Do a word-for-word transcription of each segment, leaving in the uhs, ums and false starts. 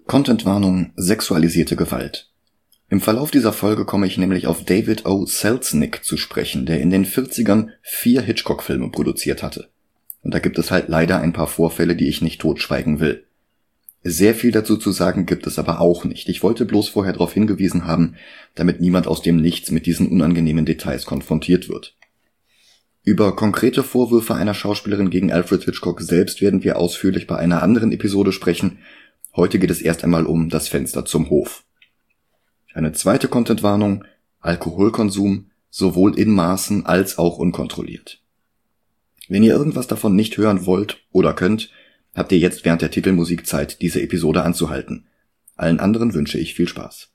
Contentwarnung: sexualisierte Gewalt. Im Verlauf dieser Folge komme ich nämlich auf David O. Selznick zu sprechen, der in den vierzigern vier Hitchcock-Filme produziert hatte. Und da gibt es halt leider ein paar Vorfälle, die ich nicht totschweigen will. Sehr viel dazu zu sagen gibt es aber auch nicht. Ich wollte bloß vorher darauf hingewiesen haben, damit niemand aus dem Nichts mit diesen unangenehmen Details konfrontiert wird. Über konkrete Vorwürfe einer Schauspielerin gegen Alfred Hitchcock selbst werden wir ausführlich bei einer anderen Episode sprechen. Heute geht es erst einmal um das Fenster zum Hof. Eine zweite Contentwarnung: Alkoholkonsum, sowohl in Maßen als auch unkontrolliert. Wenn ihr irgendwas davon nicht hören wollt oder könnt, habt ihr jetzt während der Titelmusik Zeit, diese Episode anzuhalten. Allen anderen wünsche ich viel Spaß.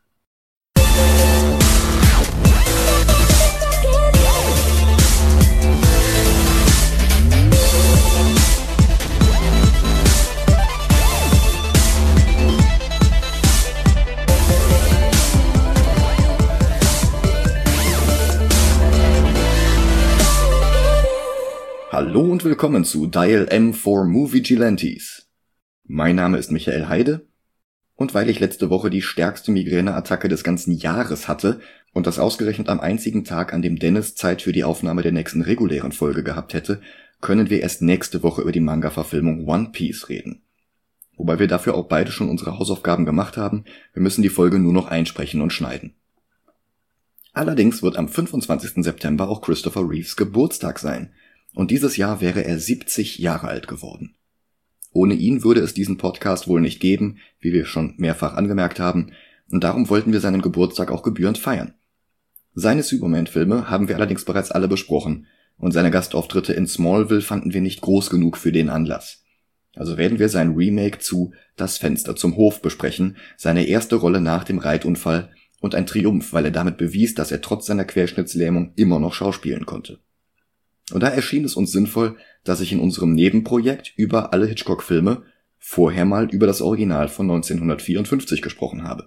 Hallo und willkommen zu Dial M for Moviegilantes. Mein Name ist Michael Heide und weil ich letzte Woche die stärkste Migräneattacke des ganzen Jahres hatte und das ausgerechnet am einzigen Tag, an dem Dennis Zeit für die Aufnahme der nächsten regulären Folge gehabt hätte, können wir erst nächste Woche über die Manga-Verfilmung One Piece reden. Wobei wir dafür auch beide schon unsere Hausaufgaben gemacht haben, wir müssen die Folge nur noch einsprechen und schneiden. Allerdings wird am fünfundzwanzigsten September auch Christopher Reeves Geburtstag sein. Und dieses Jahr wäre er siebzig Jahre alt geworden. Ohne ihn würde es diesen Podcast wohl nicht geben, wie wir schon mehrfach angemerkt haben, und darum wollten wir seinen Geburtstag auch gebührend feiern. Seine Superman-Filme haben wir allerdings bereits alle besprochen, und seine Gastauftritte in Smallville fanden wir nicht groß genug für den Anlass. Also werden wir sein Remake zu Das Fenster zum Hof besprechen, seine erste Rolle nach dem Reitunfall und ein Triumph, weil er damit bewies, dass er trotz seiner Querschnittslähmung immer noch schauspielen konnte. Und da erschien es uns sinnvoll, dass ich in unserem Nebenprojekt über alle Hitchcock-Filme vorher mal über das Original von neunzehnhundertvierundfünfzig gesprochen habe.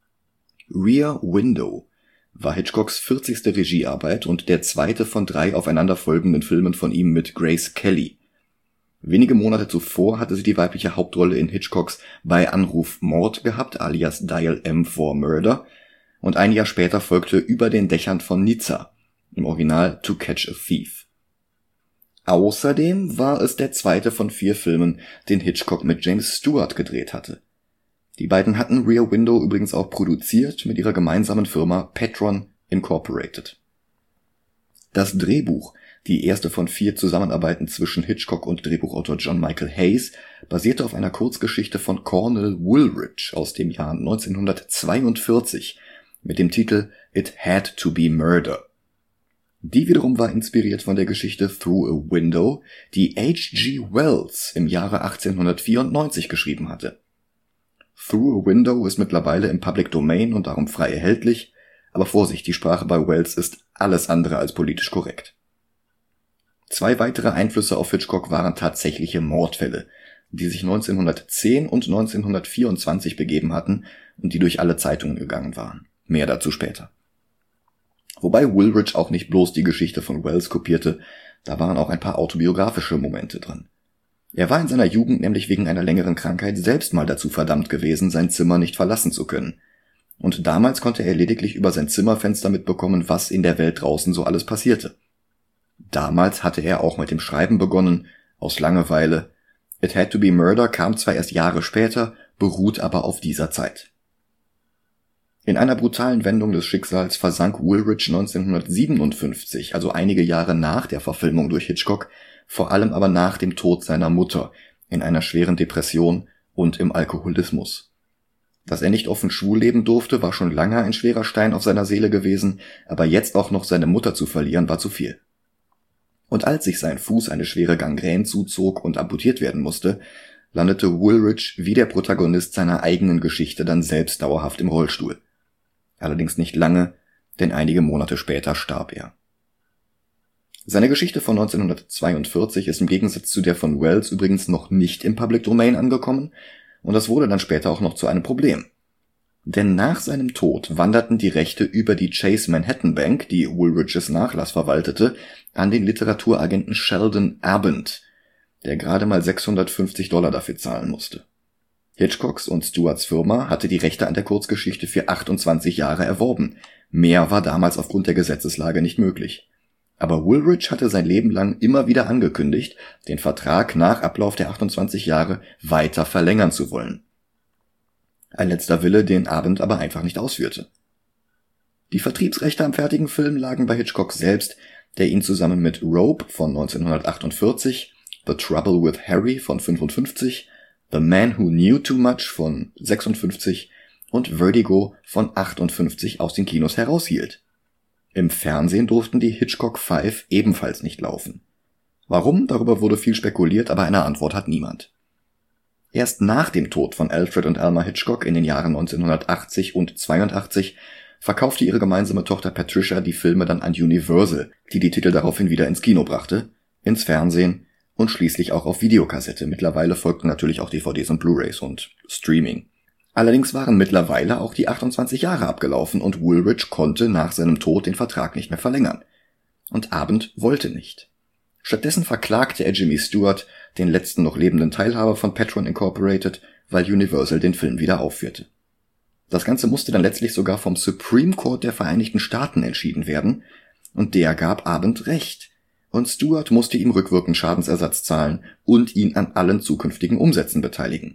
Rear Window war Hitchcocks vierzigste Regiearbeit und der zweite von drei aufeinanderfolgenden Filmen von ihm mit Grace Kelly. Wenige Monate zuvor hatte sie die weibliche Hauptrolle in Hitchcocks Bei Anruf Mord gehabt, alias Dial M for Murder, und ein Jahr später folgte Über den Dächern von Nizza, im Original To Catch a Thief. Außerdem war es der zweite von vier Filmen, den Hitchcock mit James Stewart gedreht hatte. Die beiden hatten Rear Window übrigens auch produziert mit ihrer gemeinsamen Firma Petron Incorporated. Das Drehbuch, die erste von vier Zusammenarbeiten zwischen Hitchcock und Drehbuchautor John Michael Hayes, basierte auf einer Kurzgeschichte von Cornell Woolrich aus dem Jahr neunzehnhundertzweiundvierzig mit dem Titel It Had to Be Murder. Die wiederum war inspiriert von der Geschichte Through a Window, die H G Wells im Jahre achtzehnhundertvierundneunzig geschrieben hatte. Through a Window ist mittlerweile im Public Domain und darum frei erhältlich, aber Vorsicht, die Sprache bei Wells ist alles andere als politisch korrekt. Zwei weitere Einflüsse auf Hitchcock waren tatsächliche Mordfälle, die sich neunzehnhundertzehn und neunzehnhundertvierundzwanzig begeben hatten und die durch alle Zeitungen gegangen waren. Mehr dazu später. Wobei Woolrich auch nicht bloß die Geschichte von Wells kopierte, da waren auch ein paar autobiografische Momente drin. Er war in seiner Jugend nämlich wegen einer längeren Krankheit selbst mal dazu verdammt gewesen, sein Zimmer nicht verlassen zu können. Und damals konnte er lediglich über sein Zimmerfenster mitbekommen, was in der Welt draußen so alles passierte. Damals hatte er auch mit dem Schreiben begonnen, aus Langeweile. It Had to Be Murder kam zwar erst Jahre später, beruht aber auf dieser Zeit. In einer brutalen Wendung des Schicksals versank Woolrich neunzehnhundertsiebenundfünfzig, also einige Jahre nach der Verfilmung durch Hitchcock, vor allem aber nach dem Tod seiner Mutter, in einer schweren Depression und im Alkoholismus. Dass er nicht offen schwul leben durfte, war schon lange ein schwerer Stein auf seiner Seele gewesen, aber jetzt auch noch seine Mutter zu verlieren, war zu viel. Und als sich sein Fuß eine schwere Gangrän zuzog und amputiert werden musste, landete Woolrich wie der Protagonist seiner eigenen Geschichte dann selbst dauerhaft im Rollstuhl. Allerdings nicht lange, denn einige Monate später starb er. Seine Geschichte von neunzehnhundertzweiundvierzig ist im Gegensatz zu der von Wells übrigens noch nicht im Public Domain angekommen, und das wurde dann später auch noch zu einem Problem. Denn nach seinem Tod wanderten die Rechte über die Chase Manhattan Bank, die Woolriches Nachlass verwaltete, an den Literaturagenten Sheldon Abend, der gerade mal sechshundertfünfzig Dollar dafür zahlen musste. Hitchcocks und Stuarts Firma hatte die Rechte an der Kurzgeschichte für achtundzwanzig Jahre erworben. Mehr war damals aufgrund der Gesetzeslage nicht möglich. Aber Woolrich hatte sein Leben lang immer wieder angekündigt, den Vertrag nach Ablauf der achtundzwanzig Jahre weiter verlängern zu wollen. Ein letzter Wille, den Abend aber einfach nicht ausführte. Die Vertriebsrechte am fertigen Film lagen bei Hitchcock selbst, der ihn zusammen mit Rope von neunzehnhundertachtundvierzig, The Trouble with Harry von fünfundfünfzig, The Man Who Knew Too Much von sechsundfünfzig und Vertigo von achtundfünfzig aus den Kinos heraushielt. Im Fernsehen durften die Hitchcock Five ebenfalls nicht laufen. Warum? Darüber wurde viel spekuliert, aber eine Antwort hat niemand. Erst nach dem Tod von Alfred und Alma Hitchcock in den Jahren neunzehnhundertachtzig und zweiundachtzig verkaufte ihre gemeinsame Tochter Patricia die Filme dann an Universal, die die Titel daraufhin wieder ins Kino brachte, ins Fernsehen und schließlich auch auf Videokassette. Mittlerweile folgten natürlich auch D V Ds und Blu-rays und Streaming. Allerdings waren mittlerweile auch die achtundzwanzig Jahre abgelaufen und Woolrich konnte nach seinem Tod den Vertrag nicht mehr verlängern. Und Abend wollte nicht. Stattdessen verklagte er Jimmy Stewart, den letzten noch lebenden Teilhaber von Petron Incorporated, weil Universal den Film wieder aufführte. Das Ganze musste dann letztlich sogar vom Supreme Court der Vereinigten Staaten entschieden werden, und der gab Abend Recht. Und Stewart musste ihm rückwirkend Schadensersatz zahlen und ihn an allen zukünftigen Umsätzen beteiligen.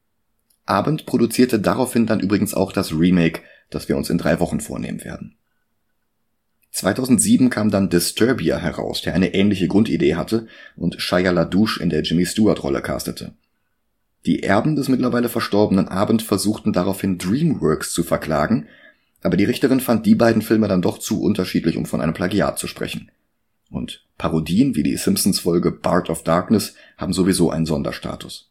Abend produzierte daraufhin dann übrigens auch das Remake, das wir uns in drei Wochen vornehmen werden. zweitausendsieben kam dann Disturbia heraus, der eine ähnliche Grundidee hatte und Shia LaDouche in der Jimmy Stewart-Rolle castete. Die Erben des mittlerweile verstorbenen Abend versuchten daraufhin DreamWorks zu verklagen, aber die Richterin fand die beiden Filme dann doch zu unterschiedlich, um von einem Plagiat zu sprechen. Und Parodien wie die Simpsons-Folge Bart of Darkness haben sowieso einen Sonderstatus.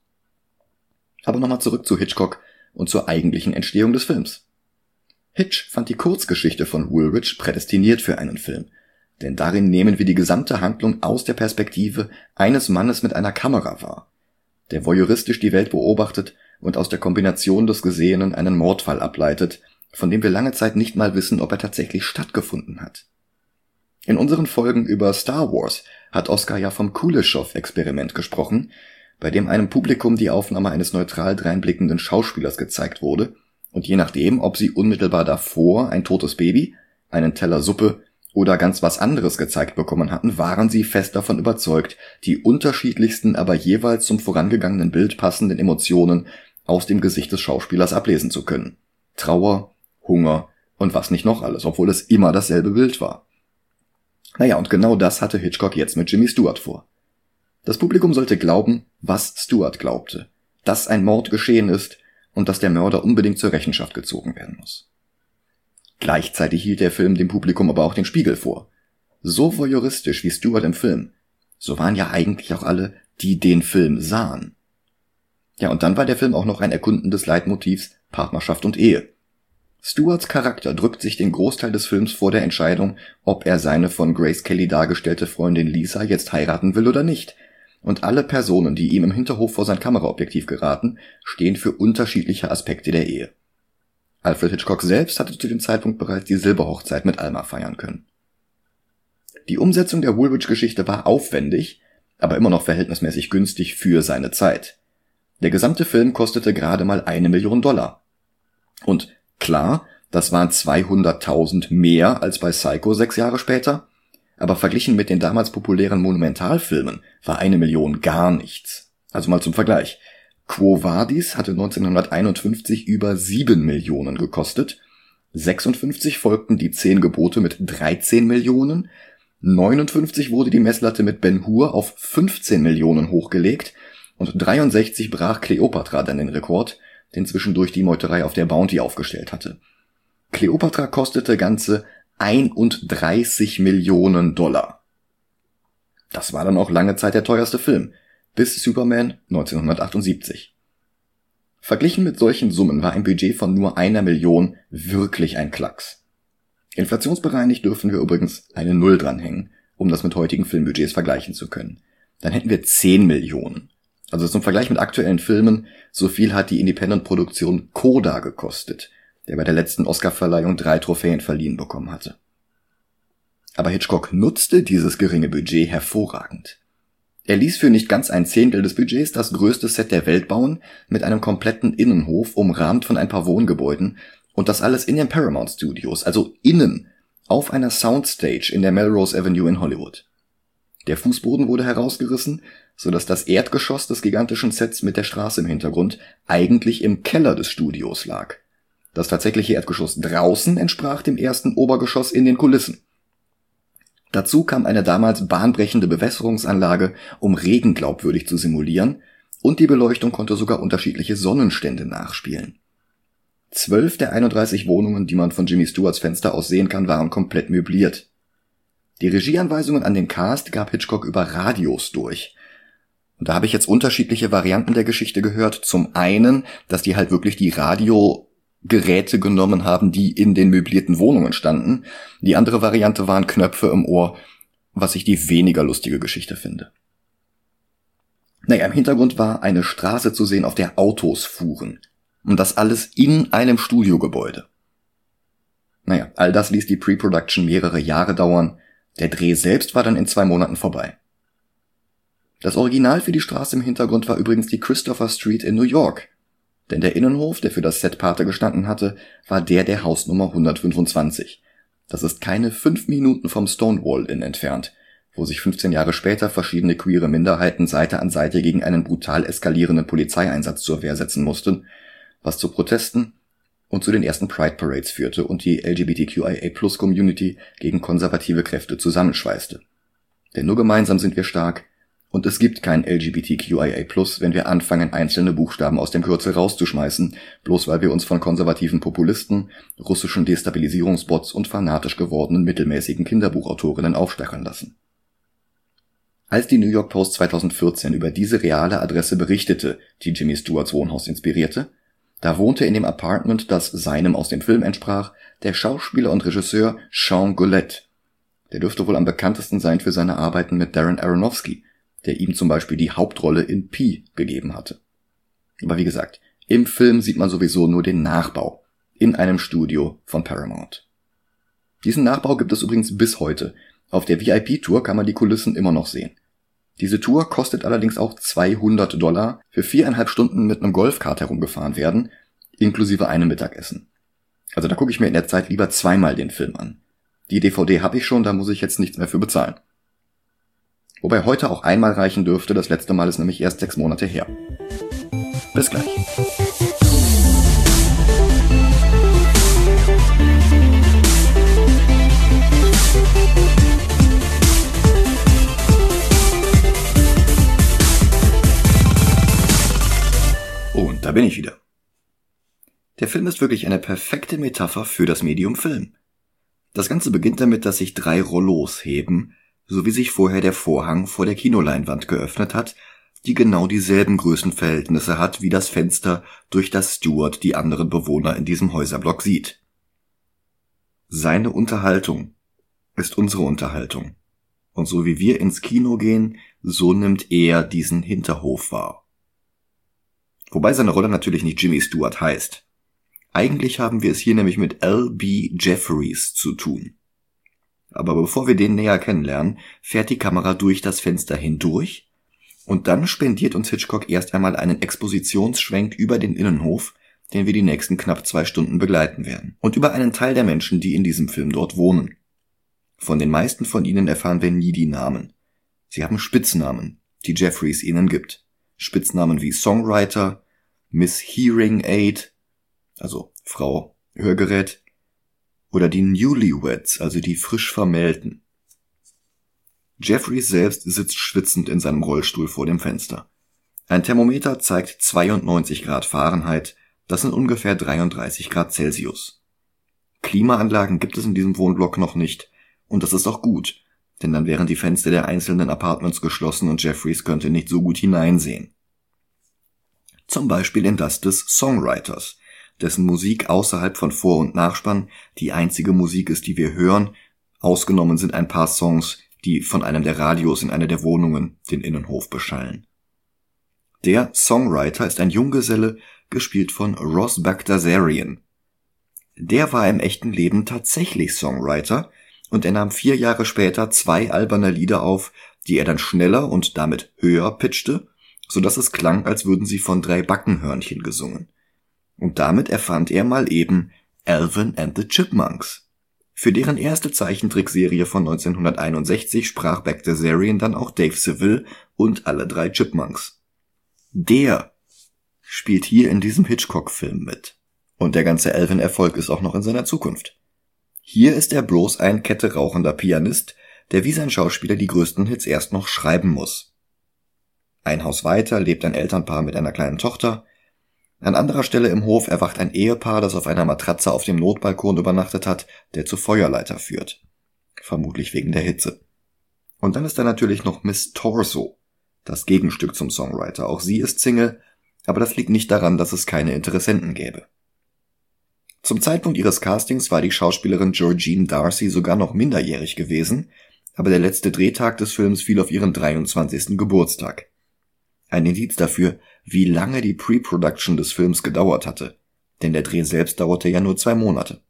Aber nochmal zurück zu Hitchcock und zur eigentlichen Entstehung des Films. Hitch fand die Kurzgeschichte von Woolrich prädestiniert für einen Film, denn darin nehmen wir die gesamte Handlung aus der Perspektive eines Mannes mit einer Kamera wahr, der voyeuristisch die Welt beobachtet und aus der Kombination des Gesehenen einen Mordfall ableitet, von dem wir lange Zeit nicht mal wissen, ob er tatsächlich stattgefunden hat. In unseren Folgen über Star Wars hat Oscar ja vom Kuleshov-Experiment gesprochen, bei dem einem Publikum die Aufnahme eines neutral dreinblickenden Schauspielers gezeigt wurde, und je nachdem, ob sie unmittelbar davor ein totes Baby, einen Teller Suppe oder ganz was anderes gezeigt bekommen hatten, waren sie fest davon überzeugt, die unterschiedlichsten, aber jeweils zum vorangegangenen Bild passenden Emotionen aus dem Gesicht des Schauspielers ablesen zu können. Trauer, Hunger und was nicht noch alles, obwohl es immer dasselbe Bild war. Naja, und genau das hatte Hitchcock jetzt mit Jimmy Stewart vor. Das Publikum sollte glauben, was Stewart glaubte, dass ein Mord geschehen ist und dass der Mörder unbedingt zur Rechenschaft gezogen werden muss. Gleichzeitig hielt der Film dem Publikum aber auch den Spiegel vor. So voyeuristisch wie Stewart im Film, so waren ja eigentlich auch alle, die den Film sahen. Ja, und dann war der Film auch noch ein Erkunden des Leitmotivs Partnerschaft und Ehe. Stewarts Charakter drückt sich den Großteil des Films vor der Entscheidung, ob er seine von Grace Kelly dargestellte Freundin Lisa jetzt heiraten will oder nicht. Und alle Personen, die ihm im Hinterhof vor sein Kameraobjektiv geraten, stehen für unterschiedliche Aspekte der Ehe. Alfred Hitchcock selbst hatte zu dem Zeitpunkt bereits die Silberhochzeit mit Alma feiern können. Die Umsetzung der Woolrich-Geschichte war aufwendig, aber immer noch verhältnismäßig günstig für seine Zeit. Der gesamte Film kostete gerade mal eine Million Dollar. Und klar, das waren zweihunderttausend mehr als bei Psycho sechs Jahre später, aber verglichen mit den damals populären Monumentalfilmen war eine Million gar nichts. Also mal zum Vergleich. Quo Vadis hatte neunzehnhunderteinundfünfzig über sieben Millionen gekostet, sechsundfünfzig folgten die Zehn Gebote mit dreizehn Millionen, neunundfünfzig wurde die Messlatte mit Ben-Hur auf fünfzehn Millionen hochgelegt und dreiundsechzig brach Kleopatra dann den Rekord, den zwischendurch die Meuterei auf der Bounty aufgestellt hatte. Kleopatra kostete ganze einunddreißig Millionen Dollar. Das war dann auch lange Zeit der teuerste Film, bis Superman neunzehnhundertachtundsiebzig. Verglichen mit solchen Summen war ein Budget von nur einer Million wirklich ein Klacks. Inflationsbereinigt dürfen wir übrigens eine Null dranhängen, um das mit heutigen Filmbudgets vergleichen zu können. Dann hätten wir zehn Millionen. Also zum Vergleich mit aktuellen Filmen, so viel hat die Independent-Produktion Coda gekostet, der bei der letzten Oscarverleihung drei Trophäen verliehen bekommen hatte. Aber Hitchcock nutzte dieses geringe Budget hervorragend. Er ließ für nicht ganz ein Zehntel des Budgets das größte Set der Welt bauen, mit einem kompletten Innenhof, umrahmt von ein paar Wohngebäuden, und das alles in den Paramount Studios, also innen, auf einer Soundstage in der Melrose Avenue in Hollywood. Der Fußboden wurde herausgerissen, sodass das Erdgeschoss des gigantischen Sets mit der Straße im Hintergrund eigentlich im Keller des Studios lag. Das tatsächliche Erdgeschoss draußen entsprach dem ersten Obergeschoss in den Kulissen. Dazu kam eine damals bahnbrechende Bewässerungsanlage, um Regen glaubwürdig zu simulieren, und die Beleuchtung konnte sogar unterschiedliche Sonnenstände nachspielen. Zwölf der einunddreißig Wohnungen, die man von Jimmy Stewarts Fenster aus sehen kann, waren komplett möbliert. Die Regieanweisungen an den Cast gab Hitchcock über Radios durch. Und da habe ich jetzt unterschiedliche Varianten der Geschichte gehört. Zum einen, dass die halt wirklich die Radiogeräte genommen haben, die in den möblierten Wohnungen standen. Die andere Variante waren Knöpfe im Ohr, was ich die weniger lustige Geschichte finde. Naja, im Hintergrund war eine Straße zu sehen, auf der Autos fuhren. Und das alles in einem Studiogebäude. Naja, all das ließ die Pre-Production mehrere Jahre dauern. Der Dreh selbst war dann in zwei Monaten vorbei. Das Original für die Straße im Hintergrund war übrigens die Christopher Street in New York. Denn der Innenhof, der für das Set Pate gestanden hatte, war der der Hausnummer hundertfünfundzwanzig. Das ist keine fünf Minuten vom Stonewall Inn entfernt, wo sich fünfzehn Jahre später verschiedene queere Minderheiten Seite an Seite gegen einen brutal eskalierenden Polizeieinsatz zur Wehr setzen mussten, was zu Protesten und zu den ersten Pride Parades führte und die L G B T Q I A Plus Community gegen konservative Kräfte zusammenschweißte. Denn nur gemeinsam sind wir stark, und es gibt kein L G B T Q I A Plus, wenn wir anfangen, einzelne Buchstaben aus dem Kürzel rauszuschmeißen, bloß weil wir uns von konservativen Populisten, russischen Destabilisierungsbots und fanatisch gewordenen mittelmäßigen Kinderbuchautorinnen aufstacheln lassen. Als die New York Post zweitausendvierzehn über diese reale Adresse berichtete, die Jimmy Stewarts Wohnhaus inspirierte, da wohnte in dem Apartment, das seinem aus dem Film entsprach, der Schauspieler und Regisseur Sean Gillette. Der dürfte wohl am bekanntesten sein für seine Arbeiten mit Darren Aronofsky, der ihm zum Beispiel die Hauptrolle in Pi gegeben hatte. Aber wie gesagt, im Film sieht man sowieso nur den Nachbau in einem Studio von Paramount. Diesen Nachbau gibt es übrigens bis heute. Auf der V I P-Tour kann man die Kulissen immer noch sehen. Diese Tour kostet allerdings auch zweihundert Dollar für viereinhalb Stunden mit einem Golfkart herumgefahren werden, inklusive einem Mittagessen. Also da gucke ich mir in der Zeit lieber zweimal den Film an. Die D V D habe ich schon, da muss ich jetzt nichts mehr für bezahlen. Wobei heute auch einmal reichen dürfte, das letzte Mal ist nämlich erst sechs Monate her. Bis gleich. Und da bin ich wieder. Der Film ist wirklich eine perfekte Metapher für das Medium Film. Das Ganze beginnt damit, dass sich drei Rollos heben, so wie sich vorher der Vorhang vor der Kinoleinwand geöffnet hat, die genau dieselben Größenverhältnisse hat wie das Fenster, durch das Stewart die anderen Bewohner in diesem Häuserblock sieht. Seine Unterhaltung ist unsere Unterhaltung. Und so wie wir ins Kino gehen, so nimmt er diesen Hinterhof wahr. Wobei seine Rolle natürlich nicht Jimmy Stewart heißt. Eigentlich haben wir es hier nämlich mit L B Jeffries zu tun. Aber bevor wir den näher kennenlernen, fährt die Kamera durch das Fenster hindurch und dann spendiert uns Hitchcock erst einmal einen Expositionsschwenk über den Innenhof, den wir die nächsten knapp zwei Stunden begleiten werden. Und über einen Teil der Menschen, die in diesem Film dort wohnen. Von den meisten von ihnen erfahren wir nie die Namen. Sie haben Spitznamen, die Jeffries ihnen gibt. Spitznamen wie Songwriter, Miss Hearing Aid, also Frau Hörgerät, oder die Newlyweds, also die frisch Vermählten. Jeffries selbst sitzt schwitzend in seinem Rollstuhl vor dem Fenster. Ein Thermometer zeigt zweiundneunzig Grad Fahrenheit, das sind ungefähr dreiunddreißig Grad Celsius. Klimaanlagen gibt es in diesem Wohnblock noch nicht, und das ist auch gut, denn dann wären die Fenster der einzelnen Apartments geschlossen und Jeffries könnte nicht so gut hineinsehen. Zum Beispiel in das des Songwriters, dessen Musik außerhalb von Vor- und Nachspann die einzige Musik ist, die wir hören, ausgenommen sind ein paar Songs, die von einem der Radios in einer der Wohnungen den Innenhof beschallen. Der Songwriter ist ein Junggeselle, gespielt von Ross Bagdasarian. Der war im echten Leben tatsächlich Songwriter und er nahm vier Jahre später zwei alberne Lieder auf, die er dann schneller und damit höher pitchte, sodass es klang, als würden sie von drei Backenhörnchen gesungen. Und damit erfand er mal eben Alvin and the Chipmunks. Für deren erste Zeichentrickserie von neunzehnhunderteinundsechzig sprach Bagdasarian dann auch Dave Seville und alle drei Chipmunks. Der spielt hier in diesem Hitchcock-Film mit. Und der ganze Alvin-Erfolg ist auch noch in seiner Zukunft. Hier ist er bloß ein Kette rauchender Pianist, der wie sein Schauspieler die größten Hits erst noch schreiben muss. Ein Haus weiter lebt ein Elternpaar mit einer kleinen Tochter. An anderer Stelle im Hof erwacht ein Ehepaar, das auf einer Matratze auf dem Notbalkon übernachtet hat, der zur Feuerleiter führt. Vermutlich wegen der Hitze. Und dann ist da natürlich noch Miss Torso, das Gegenstück zum Songwriter. Auch sie ist Single, aber das liegt nicht daran, dass es keine Interessenten gäbe. Zum Zeitpunkt ihres Castings war die Schauspielerin Georgine Darcy sogar noch minderjährig gewesen, aber der letzte Drehtag des Films fiel auf ihren dreiundzwanzigsten Geburtstag. Ein Indiz dafür, wie lange die Pre-Production des Films gedauert hatte, denn der Dreh selbst dauerte ja nur zwei Monate.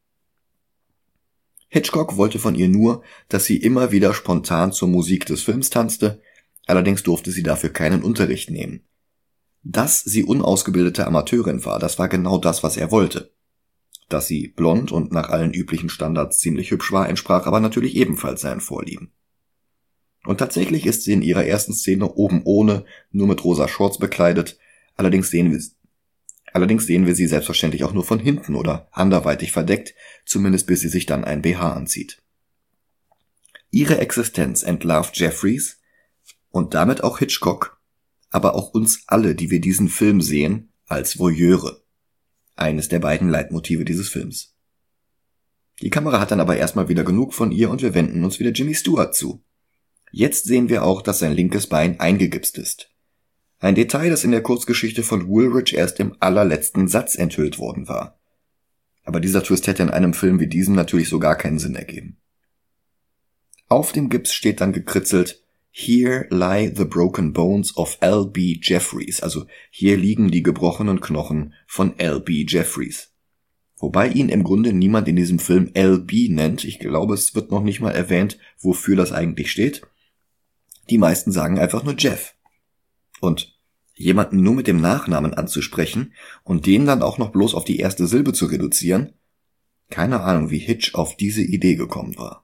Hitchcock wollte von ihr nur, dass sie immer wieder spontan zur Musik des Films tanzte, allerdings durfte sie dafür keinen Unterricht nehmen. Dass sie unausgebildete Amateurin war, das war genau das, was er wollte. Dass sie blond und nach allen üblichen Standards ziemlich hübsch war, entsprach aber natürlich ebenfalls seinen Vorlieben. Und tatsächlich ist sie in ihrer ersten Szene oben ohne, nur mit rosa Shorts bekleidet, allerdings sehen wir, allerdings sehen wir sie selbstverständlich auch nur von hinten oder anderweitig verdeckt, zumindest bis sie sich dann ein B H anzieht. Ihre Existenz entlarvt Jeffries und damit auch Hitchcock, aber auch uns alle, die wir diesen Film sehen, als Voyeure. Eines der beiden Leitmotive dieses Films. Die Kamera hat dann aber erstmal wieder genug von ihr und wir wenden uns wieder Jimmy Stewart zu. Jetzt sehen wir auch, dass sein linkes Bein eingegipst ist. Ein Detail, das in der Kurzgeschichte von Woolrich erst im allerletzten Satz enthüllt worden war. Aber dieser Twist hätte in einem Film wie diesem natürlich so gar keinen Sinn ergeben. Auf dem Gips steht dann gekritzelt: Here lie the broken bones of L B Jeffries, also hier liegen die gebrochenen Knochen von L B Jeffries. Wobei ihn im Grunde niemand in diesem Film L B nennt. Ich glaube, es wird noch nicht mal erwähnt, wofür das eigentlich steht. Die meisten sagen einfach nur Jeff. Und jemanden nur mit dem Nachnamen anzusprechen und den dann auch noch bloß auf die erste Silbe zu reduzieren, keine Ahnung, wie Hitch auf diese Idee gekommen war.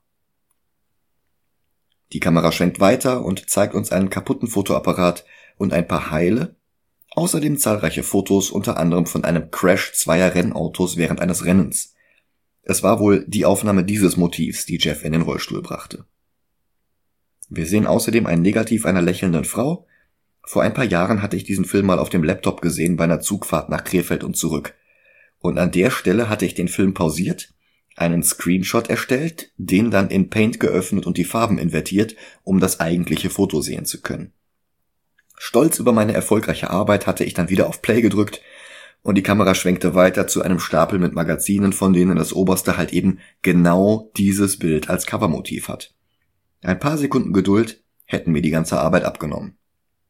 Die Kamera schwenkt weiter und zeigt uns einen kaputten Fotoapparat und ein paar Heile, außerdem zahlreiche Fotos, unter anderem von einem Crash zweier Rennautos während eines Rennens. Es war wohl die Aufnahme dieses Motivs, die Jeff in den Rollstuhl brachte. Wir sehen außerdem ein Negativ einer lächelnden Frau. Vor ein paar Jahren hatte ich diesen Film mal auf dem Laptop gesehen bei einer Zugfahrt nach Krefeld und zurück. Und an der Stelle hatte ich den Film pausiert, einen Screenshot erstellt, den dann in Paint geöffnet und die Farben invertiert, um das eigentliche Foto sehen zu können. Stolz über meine erfolgreiche Arbeit hatte ich dann wieder auf Play gedrückt und die Kamera schwenkte weiter zu einem Stapel mit Magazinen, von denen das oberste halt eben genau dieses Bild als Covermotiv hat. Ein paar Sekunden Geduld hätten mir die ganze Arbeit abgenommen.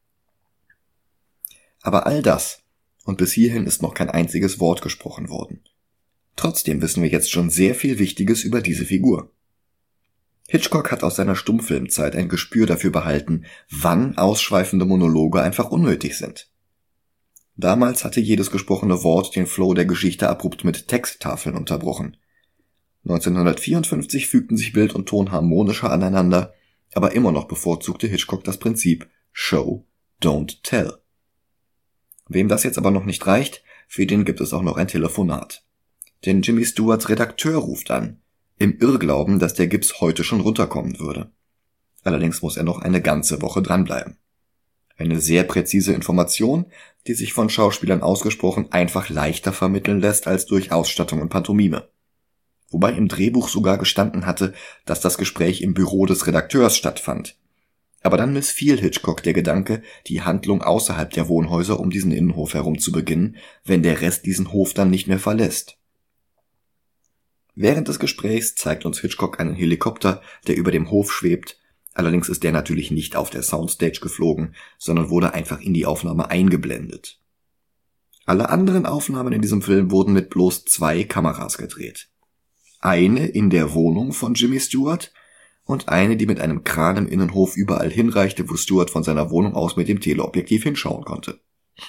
Aber all das, und bis hierhin ist noch kein einziges Wort gesprochen worden. Trotzdem wissen wir jetzt schon sehr viel Wichtiges über diese Figur. Hitchcock hat aus seiner Stummfilmzeit ein Gespür dafür behalten, wann ausschweifende Monologe einfach unnötig sind. Damals hatte jedes gesprochene Wort den Flow der Geschichte abrupt mit Texttafeln unterbrochen. neunzehnhundertvierundfünfzig fügten sich Bild und Ton harmonischer aneinander, aber immer noch bevorzugte Hitchcock das Prinzip Show, don't tell. Wem das jetzt aber noch nicht reicht, für den gibt es auch noch ein Telefonat. Denn Jimmy Stewarts Redakteur ruft an, im Irrglauben, dass der Gips heute schon runterkommen würde. Allerdings muss er noch eine ganze Woche dranbleiben. Eine sehr präzise Information, die sich von Schauspielern ausgesprochen einfach leichter vermitteln lässt als durch Ausstattung und Pantomime. Wobei im Drehbuch sogar gestanden hatte, dass das Gespräch im Büro des Redakteurs stattfand. Aber dann missfiel Hitchcock der Gedanke, die Handlung außerhalb der Wohnhäuser um diesen Innenhof herum zu beginnen, wenn der Rest diesen Hof dann nicht mehr verlässt. Während des Gesprächs zeigt uns Hitchcock einen Helikopter, der über dem Hof schwebt. Allerdings ist der natürlich nicht auf der Soundstage geflogen, sondern wurde einfach in die Aufnahme eingeblendet. Alle anderen Aufnahmen in diesem Film wurden mit bloß zwei Kameras gedreht. Eine in der Wohnung von Jimmy Stewart und eine, die mit einem Kran im Innenhof überall hinreichte, wo Stewart von seiner Wohnung aus mit dem Teleobjektiv hinschauen konnte.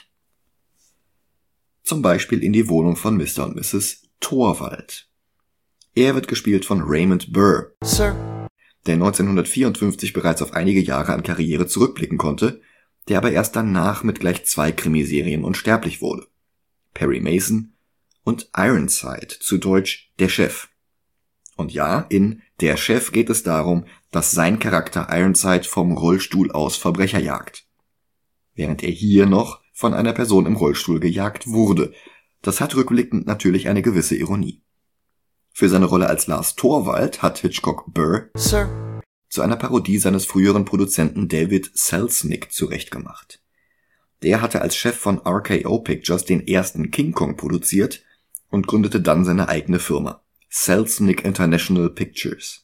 Zum Beispiel in die Wohnung von Mister und Misses Torvald. Er wird gespielt von Raymond Burr, Sir, der neunzehnhundertvierundfünfzig bereits auf einige Jahre an Karriere zurückblicken konnte, der aber erst danach mit gleich zwei Krimiserien unsterblich wurde. Perry Mason und Ironside, zu Deutsch Der Chef. Und ja, in Der Chef geht es darum, dass sein Charakter Ironside vom Rollstuhl aus Verbrecher jagt. Während er hier noch von einer Person im Rollstuhl gejagt wurde. Das hat rückblickend natürlich eine gewisse Ironie. Für seine Rolle als Lars Torvald hat Hitchcock Burr, Sir, zu einer Parodie seines früheren Produzenten David Selznick zurechtgemacht. Der hatte als Chef von R K O Pictures den ersten King Kong produziert und gründete dann seine eigene Firma, Selznick International Pictures.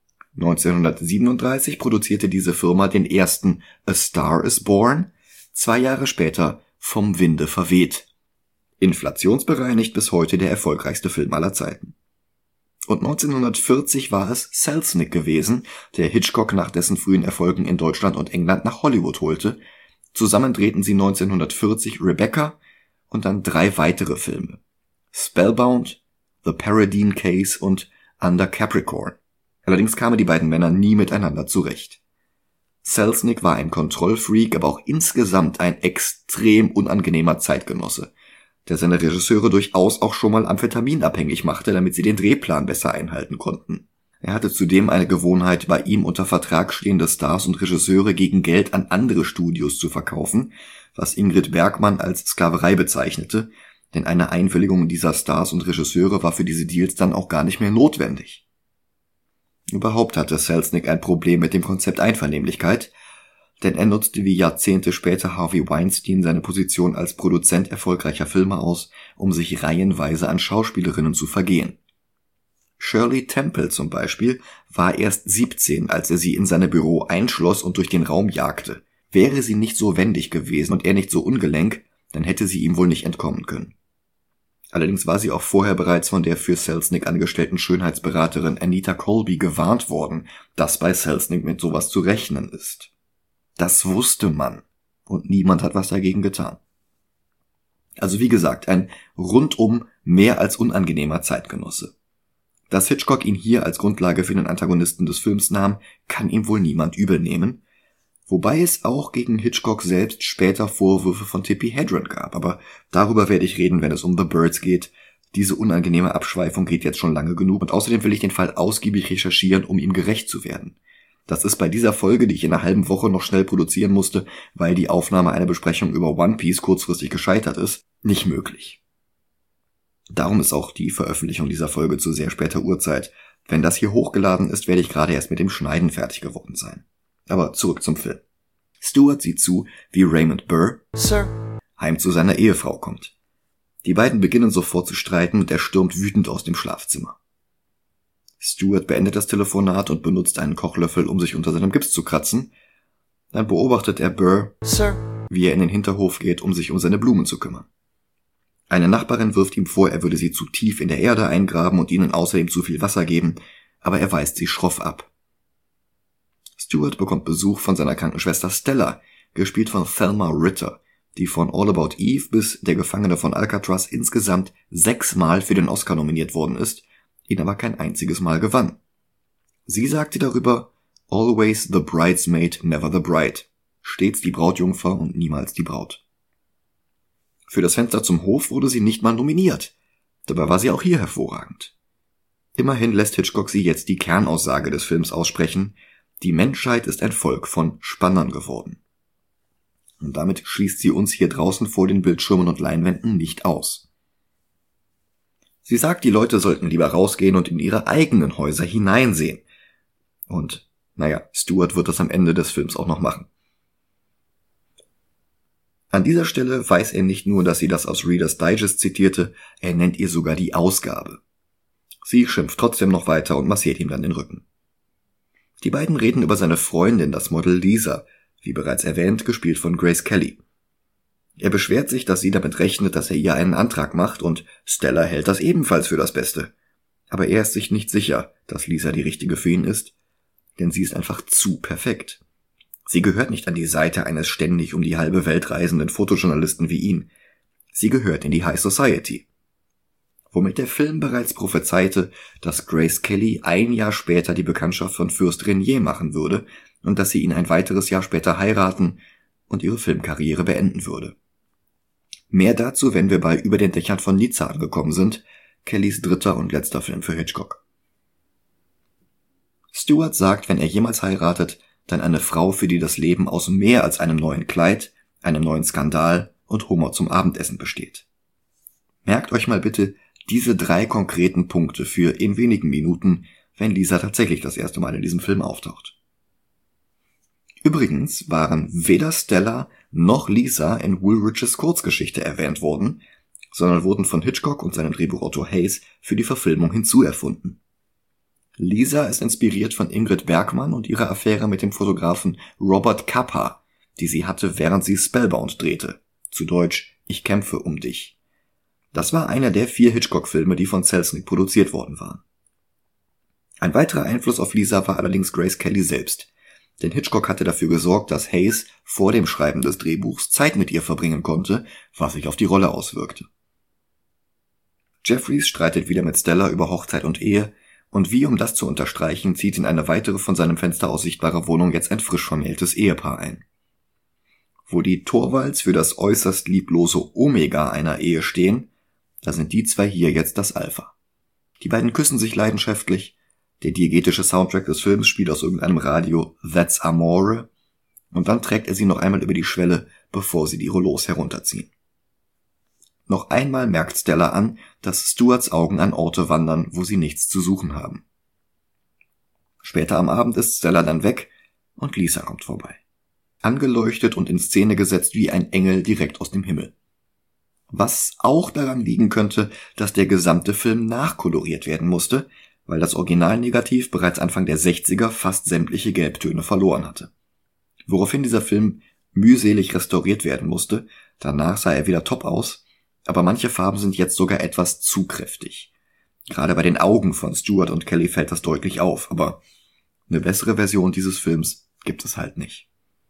neunzehnhundertsiebenunddreißig produzierte diese Firma den ersten A Star is Born, zwei Jahre später Vom Winde verweht. Inflationsbereinigt bis heute der erfolgreichste Film aller Zeiten. Und neunzehnhundertvierzig war es Selznick gewesen, der Hitchcock nach dessen frühen Erfolgen in Deutschland und England nach Hollywood holte. Zusammen drehten sie neunzehnhundertvierzig Rebecca und dann drei weitere Filme: Spellbound, The Paradine Case und Under Capricorn. Allerdings kamen die beiden Männer nie miteinander zurecht. Selznick war ein Kontrollfreak, aber auch insgesamt ein extrem unangenehmer Zeitgenosse, der seine Regisseure durchaus auch schon mal amphetaminabhängig machte, damit sie den Drehplan besser einhalten konnten. Er hatte zudem eine Gewohnheit, bei ihm unter Vertrag stehende Stars und Regisseure gegen Geld an andere Studios zu verkaufen, was Ingrid Bergman als Sklaverei bezeichnete, denn eine Einwilligung dieser Stars und Regisseure war für diese Deals dann auch gar nicht mehr notwendig. Überhaupt hatte Selznick ein Problem mit dem Konzept Einvernehmlichkeit, denn er nutzte wie Jahrzehnte später Harvey Weinstein seine Position als Produzent erfolgreicher Filme aus, um sich reihenweise an Schauspielerinnen zu vergehen. Shirley Temple zum Beispiel war erst siebzehn, als er sie in seinem Büro einschloss und durch den Raum jagte. Wäre sie nicht so wendig gewesen und er nicht so ungelenk, dann hätte sie ihm wohl nicht entkommen können. Allerdings war sie auch vorher bereits von der für Selznick angestellten Schönheitsberaterin Anita Colby gewarnt worden, dass bei Selznick mit sowas zu rechnen ist. Das wusste man und niemand hat was dagegen getan. Also wie gesagt, ein rundum mehr als unangenehmer Zeitgenosse. Dass Hitchcock ihn hier als Grundlage für den Antagonisten des Films nahm, kann ihm wohl niemand übel nehmen, wobei es auch gegen Hitchcock selbst später Vorwürfe von Tippi Hedren gab, aber darüber werde ich reden, wenn es um The Birds geht. Diese unangenehme Abschweifung geht jetzt schon lange genug und außerdem will ich den Fall ausgiebig recherchieren, um ihm gerecht zu werden. Das ist bei dieser Folge, die ich in einer halben Woche noch schnell produzieren musste, weil die Aufnahme einer Besprechung über One Piece kurzfristig gescheitert ist, nicht möglich. Darum ist auch die Veröffentlichung dieser Folge zu sehr später Uhrzeit. Wenn das hier hochgeladen ist, werde ich gerade erst mit dem Schneiden fertig geworden sein. Aber zurück zum Film. Stewart sieht zu, wie Raymond Burr, Sir, heim zu seiner Ehefrau kommt. Die beiden beginnen sofort zu streiten und er stürmt wütend aus dem Schlafzimmer. Stewart beendet das Telefonat und benutzt einen Kochlöffel, um sich unter seinem Gips zu kratzen. Dann beobachtet er Burr, Sir, wie er in den Hinterhof geht, um sich um seine Blumen zu kümmern. Eine Nachbarin wirft ihm vor, er würde sie zu tief in der Erde eingraben und ihnen außerdem zu viel Wasser geben, aber er weist sie schroff ab. Stewart bekommt Besuch von seiner Krankenschwester Stella, gespielt von Thelma Ritter, die von All About Eve bis Der Gefangene von Alcatraz insgesamt sechsmal für den Oscar nominiert worden ist, ihn aber kein einziges Mal gewann. Sie sagte darüber: "Always the bridesmaid, never the bride." Stets die Brautjungfer und niemals die Braut. Für das Fenster zum Hof wurde sie nicht mal nominiert. Dabei war sie auch hier hervorragend. Immerhin lässt Hitchcock sie jetzt die Kernaussage des Films aussprechen: Die Menschheit ist ein Volk von Spannern geworden. Und damit schließt sie uns hier draußen vor den Bildschirmen und Leinwänden nicht aus. Sie sagt, die Leute sollten lieber rausgehen und in ihre eigenen Häuser hineinsehen. Und, naja, Stewart wird das am Ende des Films auch noch machen. An dieser Stelle weiß er nicht nur, dass sie das aus Reader's Digest zitierte, er nennt ihr sogar die Ausgabe. Sie schimpft trotzdem noch weiter und massiert ihm dann den Rücken. Die beiden reden über seine Freundin, das Model Lisa, wie bereits erwähnt, gespielt von Grace Kelly. Er beschwert sich, dass sie damit rechnet, dass er ihr einen Antrag macht, und Stella hält das ebenfalls für das Beste. Aber er ist sich nicht sicher, dass Lisa die richtige für ihn ist. denn sie ist einfach zu perfekt. Sie gehört nicht an die Seite eines ständig um die halbe Welt reisenden Fotojournalisten wie ihn. Sie gehört in die High Society. Womit der Film bereits prophezeite, dass Grace Kelly ein Jahr später die Bekanntschaft von Fürst Renier machen würde und dass sie ihn ein weiteres Jahr später heiraten und ihre Filmkarriere beenden würde. Mehr dazu, wenn wir bei Über den Dächern von Nizza angekommen sind, Kellys dritter und letzter Film für Hitchcock. Stewart sagt, wenn er jemals heiratet, dann eine Frau, für die das Leben aus mehr als einem neuen Kleid, einem neuen Skandal und Hummer zum Abendessen besteht. Merkt euch mal bitte diese drei konkreten Punkte für in wenigen Minuten, wenn Lisa tatsächlich das erste Mal in diesem Film auftaucht. Übrigens waren weder Stella noch Lisa in Woolriches Kurzgeschichte erwähnt worden, sondern wurden von Hitchcock und seinem Drehbuchautor Hayes für die Verfilmung hinzuerfunden. Lisa ist inspiriert von Ingrid Bergman und ihrer Affäre mit dem Fotografen Robert Capa, die sie hatte, während sie Spellbound drehte. Zu Deutsch, Ich kämpfe um dich. Das war einer der vier Hitchcock-Filme, die von Selznick produziert worden waren. Ein weiterer Einfluss auf Lisa war allerdings Grace Kelly selbst, denn Hitchcock hatte dafür gesorgt, dass Hayes vor dem Schreiben des Drehbuchs Zeit mit ihr verbringen konnte, was sich auf die Rolle auswirkte. Jeffries streitet wieder mit Stella über Hochzeit und Ehe, und wie um das zu unterstreichen, zieht in eine weitere von seinem Fenster aus sichtbare Wohnung jetzt ein frisch vermähltes Ehepaar ein. Wo die Torvalds für das äußerst lieblose Omega einer Ehe stehen, da sind die zwei hier jetzt das Alpha. Die beiden küssen sich leidenschaftlich, der diegetische Soundtrack des Films spielt aus irgendeinem Radio That's Amore, und dann trägt er sie noch einmal über die Schwelle, bevor sie die Rollos herunterziehen. Noch einmal merkt Stella an, dass Stewarts Augen an Orte wandern, wo sie nichts zu suchen haben. Später am Abend ist Stella dann weg und Lisa kommt vorbei. Angeleuchtet und in Szene gesetzt wie ein Engel direkt aus dem Himmel. Was auch daran liegen könnte, dass der gesamte Film nachkoloriert werden musste, weil das Originalnegativ bereits Anfang der sechziger fast sämtliche Gelbtöne verloren hatte. Woraufhin dieser Film mühselig restauriert werden musste, danach sah er wieder top aus, aber manche Farben sind jetzt sogar etwas zu kräftig. Gerade bei den Augen von Stewart und Kelly fällt das deutlich auf, aber eine bessere Version dieses Films gibt es halt nicht.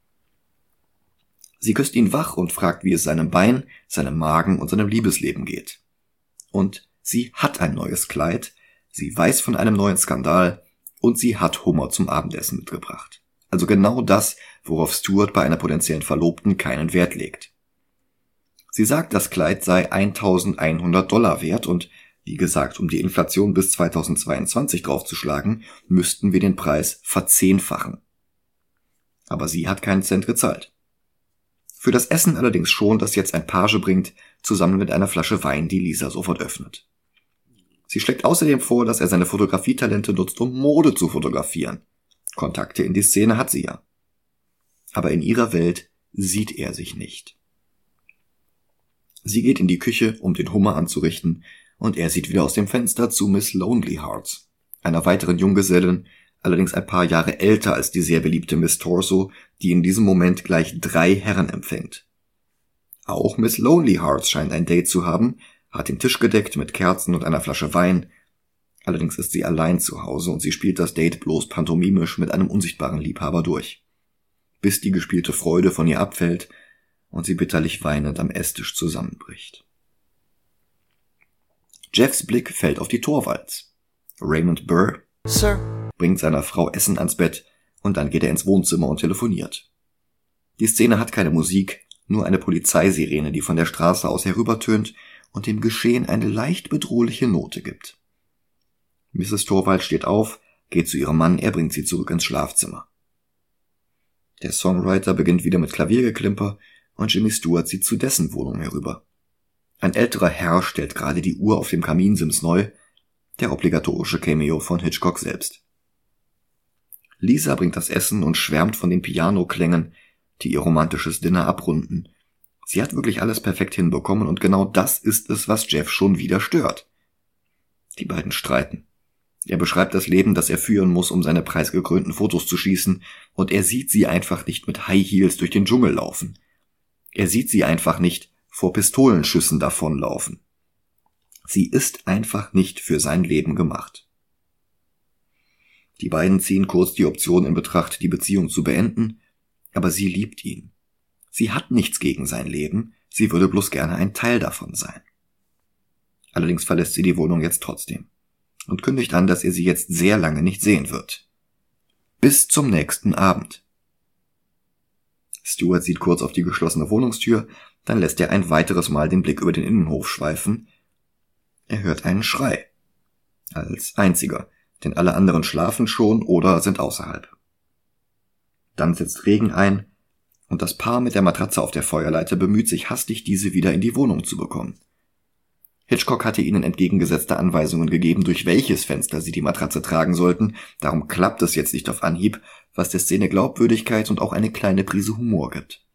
Sie küsst ihn wach und fragt, wie es seinem Bein, seinem Magen und seinem Liebesleben geht. Und sie hat ein neues Kleid, sie weiß von einem neuen Skandal und sie hat Hummer zum Abendessen mitgebracht. Also genau das, worauf Stewart bei einer potenziellen Verlobten keinen Wert legt. Sie sagt, das Kleid sei eintausendeinhundert Dollar wert und, wie gesagt, um die Inflation bis zweitausendzweiundzwanzig draufzuschlagen, müssten wir den Preis verzehnfachen. Aber sie hat keinen Cent gezahlt. Für das Essen allerdings schon, das jetzt ein Page bringt, zusammen mit einer Flasche Wein, die Lisa sofort öffnet. Sie schlägt außerdem vor, dass er seine Fotografietalente nutzt, um Mode zu fotografieren. Kontakte in die Szene hat sie ja. Aber in ihrer Welt sieht er sich nicht. Sie geht in die Küche, um den Hummer anzurichten, und er sieht wieder aus dem Fenster zu Miss Lonely Hearts, einer weiteren Junggesellin, allerdings ein paar Jahre älter als die sehr beliebte Miss Torso, die in diesem Moment gleich drei Herren empfängt. Auch Miss Lonely Hearts scheint ein Date zu haben, hat den Tisch gedeckt mit Kerzen und einer Flasche Wein. Allerdings ist sie allein zu Hause und sie spielt das Date bloß pantomimisch mit einem unsichtbaren Liebhaber durch. Bis die gespielte Freude von ihr abfällt und sie bitterlich weinend am Esstisch zusammenbricht. Jeffs Blick fällt auf die Torvalds. Raymond Burr Sir. bringt seiner Frau Essen ans Bett und dann geht er ins Wohnzimmer und telefoniert. Die Szene hat keine Musik, nur eine Polizeisirene, die von der Straße aus herübertönt und dem Geschehen eine leicht bedrohliche Note gibt. Misses Torvald steht auf, geht zu ihrem Mann, er bringt sie zurück ins Schlafzimmer. Der Songwriter beginnt wieder mit Klaviergeklimper und Jimmy Stewart zieht zu dessen Wohnung herüber. Ein älterer Herr stellt gerade die Uhr auf dem Kaminsims neu, der obligatorische Cameo von Hitchcock selbst. Lisa bringt das Essen und schwärmt von den Pianoklängen, die ihr romantisches Dinner abrunden. Sie hat wirklich alles perfekt hinbekommen und genau das ist es, was Jeff schon wieder stört. Die beiden streiten. Er beschreibt das Leben, das er führen muss, um seine preisgekrönten Fotos zu schießen, und er sieht sie einfach nicht mit High Heels durch den Dschungel laufen. Er sieht sie einfach nicht vor Pistolenschüssen davonlaufen. Sie ist einfach nicht für sein Leben gemacht. Die beiden ziehen kurz die Option in Betracht, die Beziehung zu beenden, aber sie liebt ihn. Sie hat nichts gegen sein Leben, sie würde bloß gerne ein Teil davon sein. Allerdings verlässt sie die Wohnung jetzt trotzdem und kündigt an, dass er sie jetzt sehr lange nicht sehen wird. Bis zum nächsten Abend. Stuart sieht kurz auf die geschlossene Wohnungstür, dann lässt er ein weiteres Mal den Blick über den Innenhof schweifen. Er hört einen Schrei. Als einziger, denn alle anderen schlafen schon oder sind außerhalb. Dann setzt Regen ein und das Paar mit der Matratze auf der Feuerleiter bemüht sich hastig, diese wieder in die Wohnung zu bekommen. Hitchcock hatte ihnen entgegengesetzte Anweisungen gegeben, durch welches Fenster sie die Matratze tragen sollten, darum klappt es jetzt nicht auf Anhieb, was der Szene Glaubwürdigkeit und auch eine kleine Prise Humor gibt.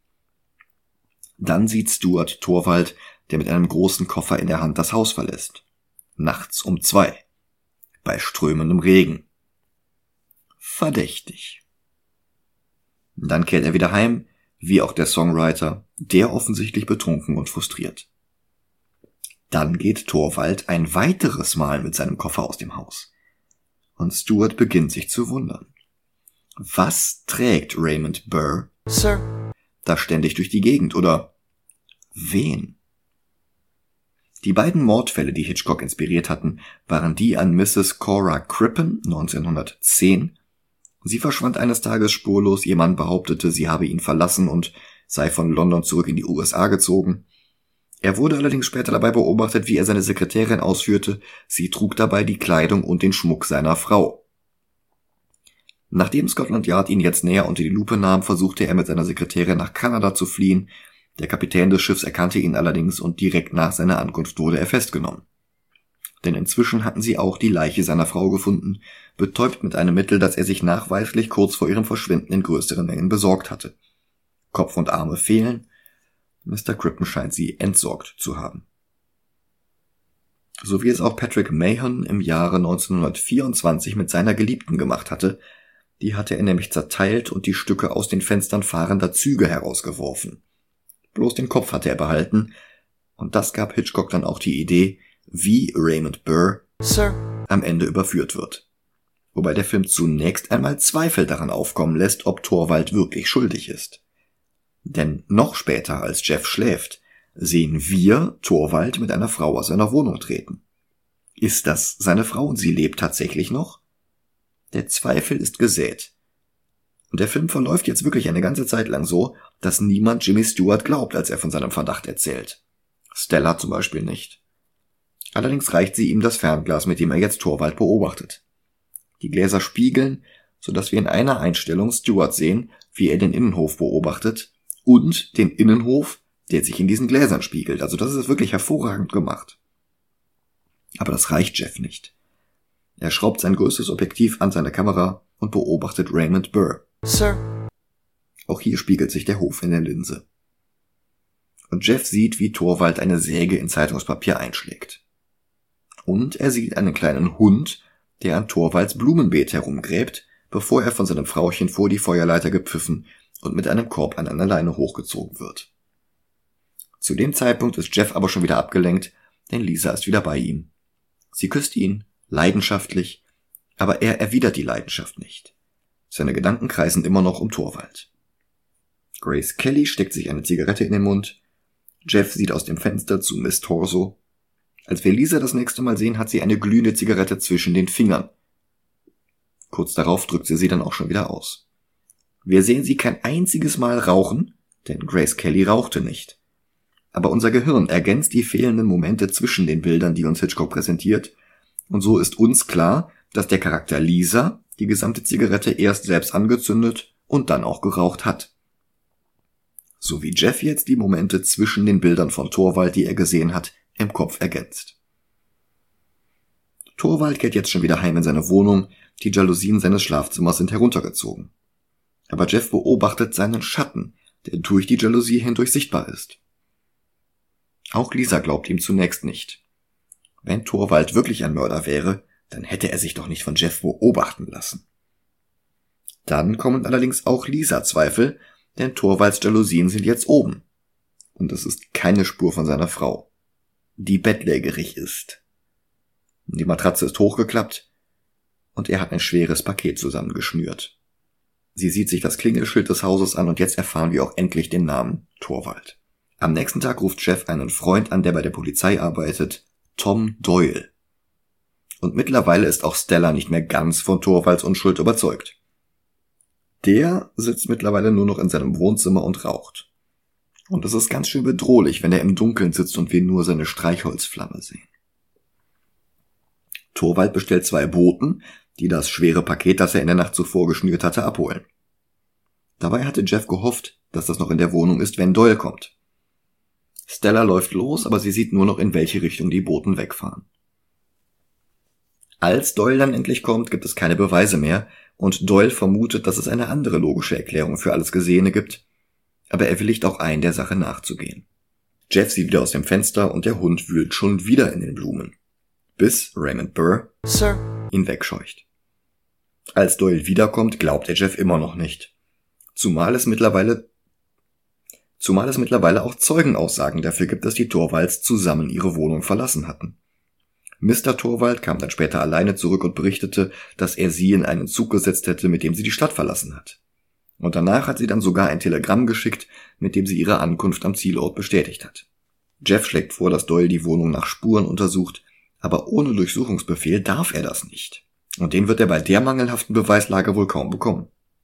Dann sieht Stuart Torvald, der mit einem großen Koffer in der Hand das Haus verlässt. Nachts um zwei. Bei strömendem Regen. Verdächtig. Dann kehrt er wieder heim, wie auch der Songwriter, der offensichtlich betrunken und frustriert. Dann geht Torvald ein weiteres Mal mit seinem Koffer aus dem Haus. Und Stuart beginnt sich zu wundern. Was trägt Raymond Burr, Sir, da ständig durch die Gegend, oder wen? Die beiden Mordfälle, die Hitchcock inspiriert hatten, waren die an Misses Cora Crippen neunzehnhundertzehn. Sie verschwand eines Tages spurlos, ihr Mann behauptete, sie habe ihn verlassen und sei von London zurück in die U S A gezogen. Er wurde allerdings später dabei beobachtet, wie er seine Sekretärin ausführte, sie trug dabei die Kleidung und den Schmuck seiner Frau. Nachdem Scotland Yard ihn jetzt näher unter die Lupe nahm, versuchte er mit seiner Sekretärin nach Kanada zu fliehen. Der Kapitän des Schiffs erkannte ihn allerdings und direkt nach seiner Ankunft wurde er festgenommen. Denn inzwischen hatten sie auch die Leiche seiner Frau gefunden, betäubt mit einem Mittel, das er sich nachweislich kurz vor ihrem Verschwinden in größeren Mengen besorgt hatte. Kopf und Arme fehlen. Mister Crippen scheint sie entsorgt zu haben. So wie es auch Patrick Mahon im Jahre neunzehnhundertvierundzwanzig mit seiner Geliebten gemacht hatte, die hatte er nämlich zerteilt und die Stücke aus den Fenstern fahrender Züge herausgeworfen. Bloß den Kopf hatte er behalten, und das gab Hitchcock dann auch die Idee, wie Raymond Burr, Sir, am Ende überführt wird. Wobei der Film zunächst einmal Zweifel daran aufkommen lässt, ob Torvald wirklich schuldig ist. Denn noch später, als Jeff schläft, sehen wir Torvald mit einer Frau aus seiner Wohnung treten. Ist das seine Frau und sie lebt tatsächlich noch? Der Zweifel ist gesät. Und der Film verläuft jetzt wirklich eine ganze Zeit lang so, dass niemand Jimmy Stewart glaubt, als er von seinem Verdacht erzählt. Stella zum Beispiel nicht. Allerdings reicht sie ihm das Fernglas, mit dem er jetzt Torvald beobachtet. Die Gläser spiegeln, sodass wir in einer Einstellung Stewart sehen, wie er den Innenhof beobachtet und den Innenhof, der sich in diesen Gläsern spiegelt. Also das ist wirklich hervorragend gemacht. Aber das reicht Jeff nicht. Er schraubt sein größtes Objektiv an seine Kamera und beobachtet Raymond Burr. Sir. Auch hier spiegelt sich der Hof in der Linse. Und Jeff sieht, wie Torvald eine Säge in Zeitungspapier einschlägt. Und er sieht einen kleinen Hund, der an Torvalds Blumenbeet herumgräbt, bevor er von seinem Frauchen vor die Feuerleiter gepfiffen und mit einem Korb an einer Leine hochgezogen wird. Zu dem Zeitpunkt ist Jeff aber schon wieder abgelenkt, denn Lisa ist wieder bei ihm. Sie küsst ihn, leidenschaftlich, aber er erwidert die Leidenschaft nicht. Seine Gedanken kreisen immer noch um Torvald. Grace Kelly steckt sich eine Zigarette in den Mund. Jeff sieht aus dem Fenster zu Miss Torso. Als wir Lisa das nächste Mal sehen, hat sie eine glühende Zigarette zwischen den Fingern. Kurz darauf drückt sie sie dann auch schon wieder aus. Wir sehen sie kein einziges Mal rauchen, denn Grace Kelly rauchte nicht. Aber unser Gehirn ergänzt die fehlenden Momente zwischen den Bildern, die uns Hitchcock präsentiert, und so ist uns klar, dass der Charakter Lisa die gesamte Zigarette erst selbst angezündet und dann auch geraucht hat. So wie Jeff jetzt die Momente zwischen den Bildern von Torvald, die er gesehen hat, im Kopf ergänzt. Torvald kehrt jetzt schon wieder heim in seine Wohnung, die Jalousien seines Schlafzimmers sind heruntergezogen. Aber Jeff beobachtet seinen Schatten, der durch die Jalousie hindurch sichtbar ist. Auch Lisa glaubt ihm zunächst nicht. Wenn Torvald wirklich ein Mörder wäre, dann hätte er sich doch nicht von Jeff beobachten lassen. Dann kommen allerdings auch Lisa Zweifel, denn Torvalds Jalousien sind jetzt oben. Und es ist keine Spur von seiner Frau, die bettlägerig ist. Die Matratze ist hochgeklappt und er hat ein schweres Paket zusammengeschnürt. Sie sieht sich das Klingelschild des Hauses an und jetzt erfahren wir auch endlich den Namen Torvald. Am nächsten Tag ruft Jeff einen Freund an, der bei der Polizei arbeitet, Tom Doyle. Und mittlerweile ist auch Stella nicht mehr ganz von Torvalds Unschuld überzeugt. Der sitzt mittlerweile nur noch in seinem Wohnzimmer und raucht. Und es ist ganz schön bedrohlich, wenn er im Dunkeln sitzt und wir nur seine Streichholzflamme sehen. Torvald bestellt zwei Boten, die das schwere Paket, das er in der Nacht zuvor geschnürt hatte, abholen. Dabei hatte Jeff gehofft, dass das noch in der Wohnung ist, wenn Doyle kommt. Stella läuft los, aber sie sieht nur noch, in welche Richtung die Boten wegfahren. Als Doyle dann endlich kommt, gibt es keine Beweise mehr und Doyle vermutet, dass es eine andere logische Erklärung für alles Gesehene gibt, aber er willigt auch ein, der Sache nachzugehen. Jeff sieht wieder aus dem Fenster und der Hund wühlt schon wieder in den Blumen, bis Raymond Burr Sir. ihn wegscheucht. Als Doyle wiederkommt, glaubt er Jeff immer noch nicht. Zumal es mittlerweile zumal es mittlerweile auch Zeugenaussagen dafür gibt, dass die Torvalds zusammen ihre Wohnung verlassen hatten. Mister Torvald kam dann später alleine zurück und berichtete, dass er sie in einen Zug gesetzt hätte, mit dem sie die Stadt verlassen hat. Und danach hat sie dann sogar ein Telegramm geschickt, mit dem sie ihre Ankunft am Zielort bestätigt hat. Jeff schlägt vor, dass Doyle die Wohnung nach Spuren untersucht, aber ohne Durchsuchungsbefehl darf er das nicht. Und den wird er bei der mangelhaften Beweislage wohl kaum bekommen.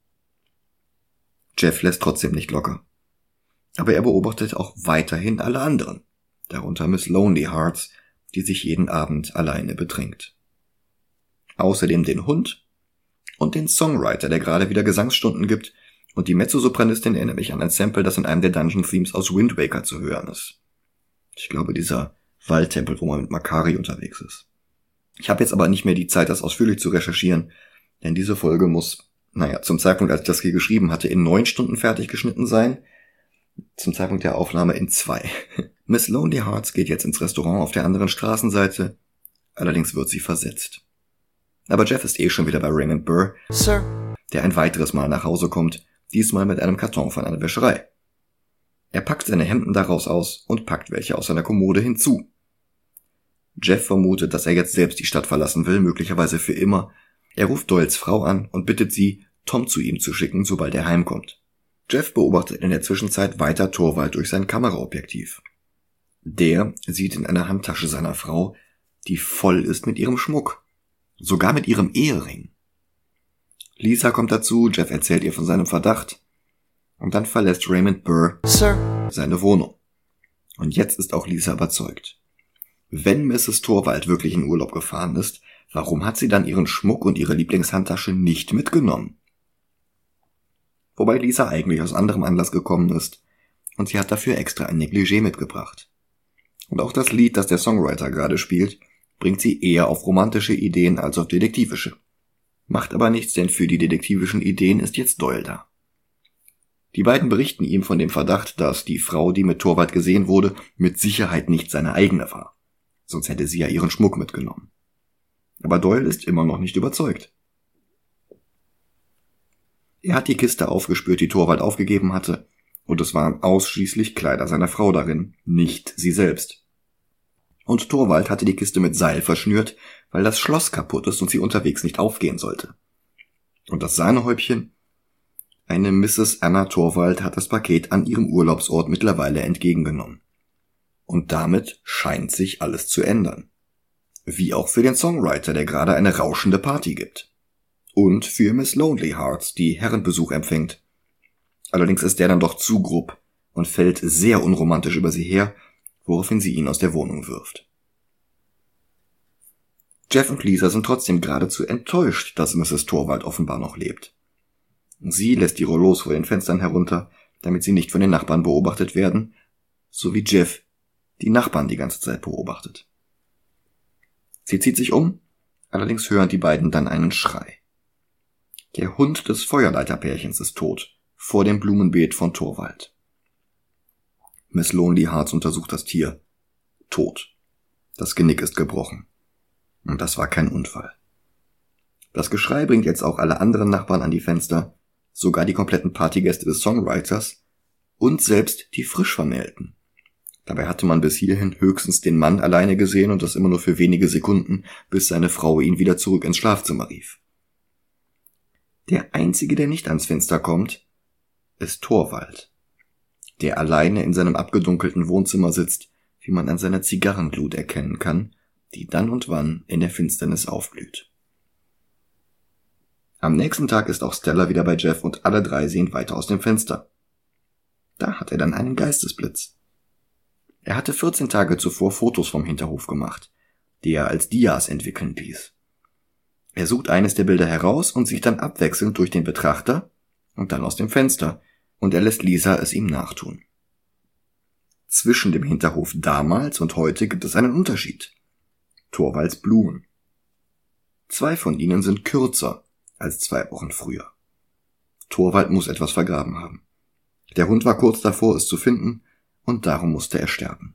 Jeff lässt trotzdem nicht locker. Aber er beobachtet auch weiterhin alle anderen, darunter Miss Lonely Hearts, die sich jeden Abend alleine betrinkt. Außerdem den Hund und den Songwriter, der gerade wieder Gesangsstunden gibt, und die Mezzosopranistin erinnert mich an ein Sample, das in einem der Dungeon-Themes aus Wind Waker zu hören ist. Ich glaube, dieser Waldtempel, wo man mit Makari unterwegs ist. Ich habe jetzt aber nicht mehr die Zeit, das ausführlich zu recherchieren, denn diese Folge muss, naja, zum Zeitpunkt, als ich das hier geschrieben hatte, in neun Stunden fertig geschnitten sein, zum Zeitpunkt der Aufnahme in zwei. Miss Lonely Hearts geht jetzt ins Restaurant auf der anderen Straßenseite, allerdings wird sie versetzt. Aber Jeff ist eh schon wieder bei Raymond Burr Sir. der ein weiteres Mal nach Hause kommt, diesmal mit einem Karton von einer Wäscherei. Er packt seine Hemden daraus aus und packt welche aus seiner Kommode hinzu. Jeff vermutet, dass er jetzt selbst die Stadt verlassen will, möglicherweise für immer. Er ruft Doyles Frau an und bittet sie, Tom zu ihm zu schicken, sobald er heimkommt. Jeff beobachtet in der Zwischenzeit weiter Torvald durch sein Kameraobjektiv. Der sieht in einer Handtasche seiner Frau, die voll ist mit ihrem Schmuck. Sogar mit ihrem Ehering. Lisa kommt dazu, Jeff erzählt ihr von seinem Verdacht. Und dann verlässt Raymond Burr Sir. seine Wohnung. Und jetzt ist auch Lisa überzeugt. Wenn Misses Torvald wirklich in Urlaub gefahren ist, warum hat sie dann ihren Schmuck und ihre Lieblingshandtasche nicht mitgenommen? Wobei Lisa eigentlich aus anderem Anlass gekommen ist und sie hat dafür extra ein Negligé mitgebracht. Und auch das Lied, das der Songwriter gerade spielt, bringt sie eher auf romantische Ideen als auf detektivische. Macht aber nichts, denn für die detektivischen Ideen ist jetzt Doyle da. Die beiden berichten ihm von dem Verdacht, dass die Frau, die mit Torvald gesehen wurde, mit Sicherheit nicht seine eigene war. Sonst hätte sie ja ihren Schmuck mitgenommen. Aber Doyle ist immer noch nicht überzeugt. Er hat die Kiste aufgespürt, die Torvald aufgegeben hatte, und es waren ausschließlich Kleider seiner Frau darin, nicht sie selbst. Und Torvald hatte die Kiste mit Seil verschnürt, weil das Schloss kaputt ist und sie unterwegs nicht aufgehen sollte. Und das Sahnehäubchen? Eine Misses Anna Torvald hat das Paket an ihrem Urlaubsort mittlerweile entgegengenommen. Und damit scheint sich alles zu ändern. Wie auch für den Songwriter, der gerade eine rauschende Party gibt. Und für Miss Lonely Hearts, die Herrenbesuch empfängt. Allerdings ist der dann doch zu grob und fällt sehr unromantisch über sie her, woraufhin sie ihn aus der Wohnung wirft. Jeff und Lisa sind trotzdem geradezu enttäuscht, dass Misses Torvald offenbar noch lebt. Sie lässt die Rollos vor den Fenstern herunter, damit sie nicht von den Nachbarn beobachtet werden, so wie Jeff die Nachbarn die ganze Zeit beobachtet. Sie zieht sich um, allerdings hören die beiden dann einen Schrei. Der Hund des Feuerleiterpärchens ist tot, vor dem Blumenbeet von Torvald. Miss Lonely Hearts untersucht das Tier. Tot. Das Genick ist gebrochen. Und das war kein Unfall. Das Geschrei bringt jetzt auch alle anderen Nachbarn an die Fenster, sogar die kompletten Partygäste des Songwriters und selbst die Frischvermählten. Dabei hatte man bis hierhin höchstens den Mann alleine gesehen und das immer nur für wenige Sekunden, bis seine Frau ihn wieder zurück ins Schlafzimmer rief. Der einzige, der nicht ans Fenster kommt, ist Torvald, der alleine in seinem abgedunkelten Wohnzimmer sitzt, wie man an seiner Zigarrenglut erkennen kann, die dann und wann in der Finsternis aufglüht. Am nächsten Tag ist auch Stella wieder bei Jeff und alle drei sehen weiter aus dem Fenster. Da hat er dann einen Geistesblitz. Er hatte vierzehn Tage zuvor Fotos vom Hinterhof gemacht, die er als Dias entwickeln ließ. Er sucht eines der Bilder heraus und sieht dann abwechselnd durch den Betrachter und dann aus dem Fenster, und er lässt Lisa es ihm nachtun. Zwischen dem Hinterhof damals und heute gibt es einen Unterschied. Torvalds Blumen. Zwei von ihnen sind kürzer als zwei Wochen früher. Torvald muss etwas vergraben haben. Der Hund war kurz davor, es zu finden, und darum musste er sterben.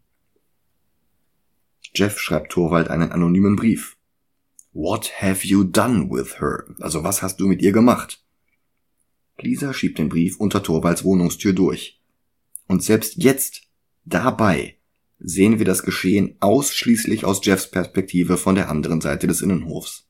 Jeff schreibt Torvald einen anonymen Brief. What have you done with her? Also was hast du mit ihr gemacht? Lisa schiebt den Brief unter Torvalds Wohnungstür durch. Und selbst jetzt, dabei, sehen wir das Geschehen ausschließlich aus Jeffs Perspektive von der anderen Seite des Innenhofs.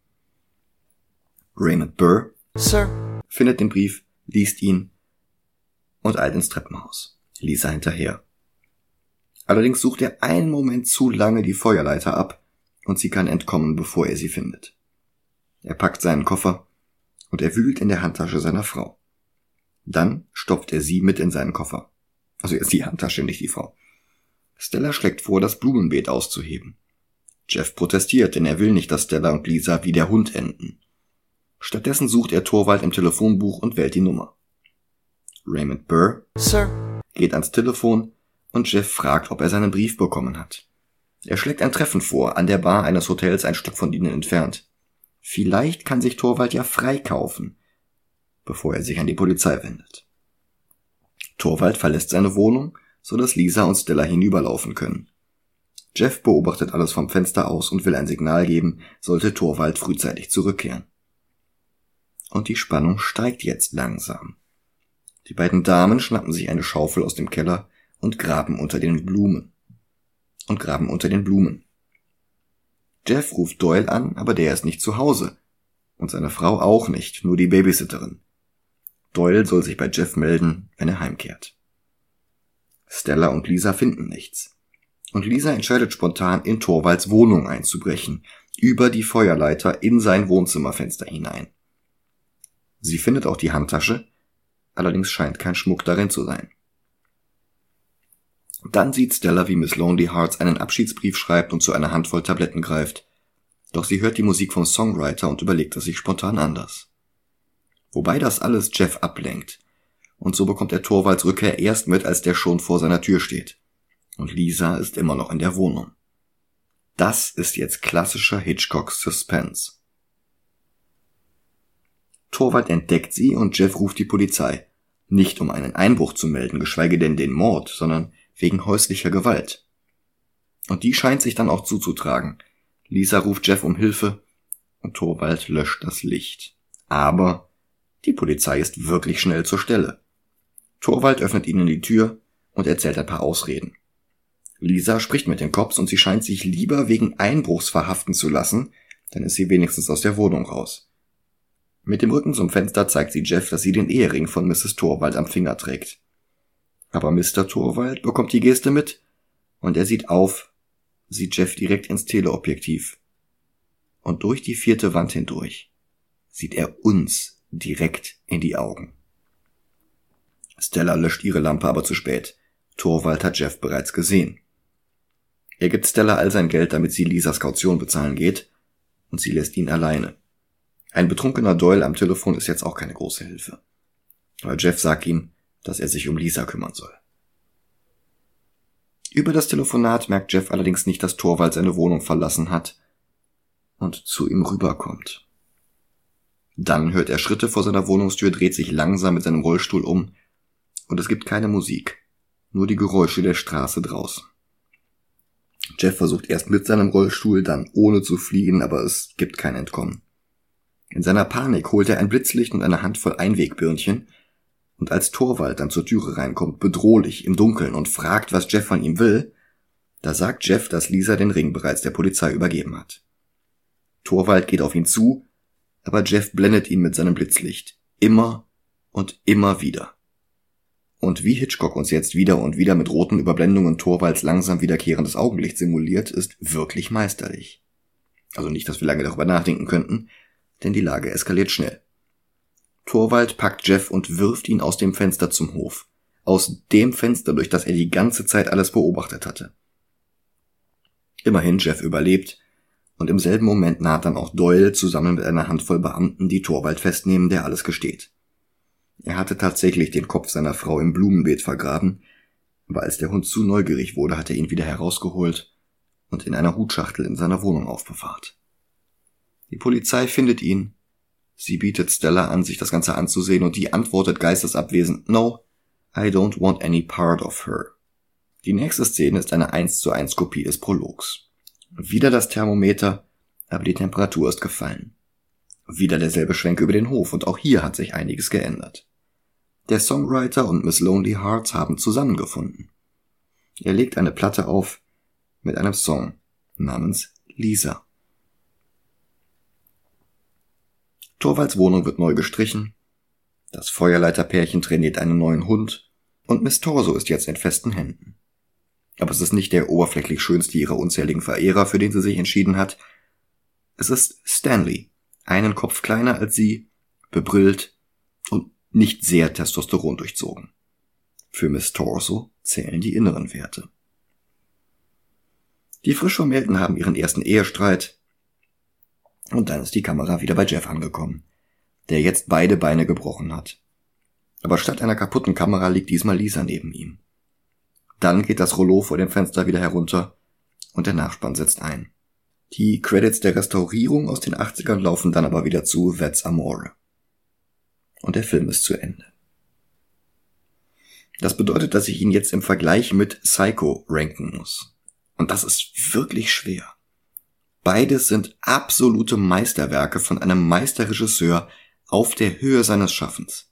Raymond Burr, Sir, findet den Brief, liest ihn und eilt ins Treppenhaus. Lisa hinterher. Allerdings sucht er einen Moment zu lange die Feuerleiter ab und sie kann entkommen, bevor er sie findet. Er packt seinen Koffer und er wühlt in der Handtasche seiner Frau. Dann stopft er sie mit in seinen Koffer. Also er ist die Handtasche, nicht die Frau. Stella schlägt vor, das Blumenbeet auszuheben. Jeff protestiert, denn er will nicht, dass Stella und Lisa wie der Hund enden. Stattdessen sucht er Torvald im Telefonbuch und wählt die Nummer. Raymond Burr, Sir, geht ans Telefon und Jeff fragt, ob er seinen Brief bekommen hat. Er schlägt ein Treffen vor, an der Bar eines Hotels ein Stück von ihnen entfernt. Vielleicht kann sich Torvald ja freikaufen, bevor er sich an die Polizei wendet. Torvald verlässt seine Wohnung, so dass Lisa und Stella hinüberlaufen können. Jeff beobachtet alles vom Fenster aus und will ein Signal geben, sollte Torvald frühzeitig zurückkehren. Und die Spannung steigt jetzt langsam. Die beiden Damen schnappen sich eine Schaufel aus dem Keller und graben unter den Blumen. Und graben unter den Blumen. Jeff ruft Doyle an, aber der ist nicht zu Hause. Und seine Frau auch nicht, nur die Babysitterin. Doyle soll sich bei Jeff melden, wenn er heimkehrt. Stella und Lisa finden nichts. Und Lisa entscheidet spontan, in Torvalds Wohnung einzubrechen, über die Feuerleiter in sein Wohnzimmerfenster hinein. Sie findet auch die Handtasche, allerdings scheint kein Schmuck darin zu sein. Dann sieht Stella, wie Miss Lonely Hearts einen Abschiedsbrief schreibt und zu einer Handvoll Tabletten greift. Doch sie hört die Musik vom Songwriter und überlegt es sich spontan anders. Wobei das alles Jeff ablenkt. Und so bekommt er Torvalds Rückkehr erst mit, als der schon vor seiner Tür steht. Und Lisa ist immer noch in der Wohnung. Das ist jetzt klassischer Hitchcocks Suspense. Torvald entdeckt sie und Jeff ruft die Polizei. Nicht um einen Einbruch zu melden, geschweige denn den Mord, sondern wegen häuslicher Gewalt. Und die scheint sich dann auch zuzutragen. Lisa ruft Jeff um Hilfe und Torvald löscht das Licht. Aber die Polizei ist wirklich schnell zur Stelle. Torvald öffnet ihnen die Tür und erzählt ein paar Ausreden. Lisa spricht mit den Cops und sie scheint sich lieber wegen Einbruchs verhaften zu lassen, dann ist sie wenigstens aus der Wohnung raus. Mit dem Rücken zum Fenster zeigt sie Jeff, dass sie den Ehering von Misses Torvald am Finger trägt. Aber Mister Torvald bekommt die Geste mit und er sieht auf, sieht Jeff direkt ins Teleobjektiv. Und durch die vierte Wand hindurch sieht er uns direkt in die Augen. Stella löscht ihre Lampe aber zu spät. Torvald hat Jeff bereits gesehen. Er gibt Stella all sein Geld, damit sie Lisas Kaution bezahlen geht, und sie lässt ihn alleine. Ein betrunkener Doyle am Telefon ist jetzt auch keine große Hilfe. Aber Jeff sagt ihm, dass er sich um Lisa kümmern soll. Über das Telefonat merkt Jeff allerdings nicht, dass Torvald seine Wohnung verlassen hat und zu ihm rüberkommt. Dann hört er Schritte vor seiner Wohnungstür, dreht sich langsam mit seinem Rollstuhl um und es gibt keine Musik, nur die Geräusche der Straße draußen. Jeff versucht erst mit seinem Rollstuhl, dann ohne zu fliehen, aber es gibt kein Entkommen. In seiner Panik holt er ein Blitzlicht und eine Handvoll Einwegbirnchen und als Torvald dann zur Türe reinkommt, bedrohlich im Dunkeln und fragt, was Jeff von ihm will, da sagt Jeff, dass Lisa den Ring bereits der Polizei übergeben hat. Torvald geht auf ihn zu aber Jeff blendet ihn mit seinem Blitzlicht. Immer und immer wieder. Und wie Hitchcock uns jetzt wieder und wieder mit roten Überblendungen Torvalds langsam wiederkehrendes Augenlicht simuliert, ist wirklich meisterlich. Also nicht, dass wir lange darüber nachdenken könnten, denn die Lage eskaliert schnell. Torvald packt Jeff und wirft ihn aus dem Fenster zum Hof. Aus dem Fenster, durch das er die ganze Zeit alles beobachtet hatte. Immerhin, Jeff überlebt, und im selben Moment naht dann auch Doyle zusammen mit einer Handvoll Beamten, die Torvald festnehmen, der alles gesteht. Er hatte tatsächlich den Kopf seiner Frau im Blumenbeet vergraben, aber als der Hund zu neugierig wurde, hat er ihn wieder herausgeholt und in einer Hutschachtel in seiner Wohnung aufbewahrt. Die Polizei findet ihn. Sie bietet Stella an, sich das Ganze anzusehen, und die antwortet geistesabwesend, "No, I don't want any part of her." Die nächste Szene ist eine eins zu eins Kopie des Prologs. Wieder das Thermometer, aber die Temperatur ist gefallen. Wieder derselbe Schwenk über den Hof, und auch hier hat sich einiges geändert. Der Songwriter und Miss Lonely Hearts haben zusammengefunden. Er legt eine Platte auf mit einem Song namens Lisa. Torvalds Wohnung wird neu gestrichen, das Feuerleiterpärchen trainiert einen neuen Hund und Miss Torso ist jetzt in festen Händen. Aber es ist nicht der oberflächlich schönste ihrer unzähligen Verehrer, für den sie sich entschieden hat. Es ist Stanley, einen Kopf kleiner als sie, bebrillt und nicht sehr Testosteron durchzogen. Für Miss Torso zählen die inneren Werte. Die Frischvermählten haben ihren ersten Ehestreit und dann ist die Kamera wieder bei Jeff angekommen, der jetzt beide Beine gebrochen hat. Aber statt einer kaputten Kamera liegt diesmal Lisa neben ihm. Dann geht das Rollo vor dem Fenster wieder herunter und der Nachspann setzt ein. Die Credits der Restaurierung aus den achtzigern laufen dann aber wieder zu That's Amore. Und der Film ist zu Ende. Das bedeutet, dass ich ihn jetzt im Vergleich mit Psycho ranken muss. Und das ist wirklich schwer. Beides sind absolute Meisterwerke von einem Meisterregisseur auf der Höhe seines Schaffens.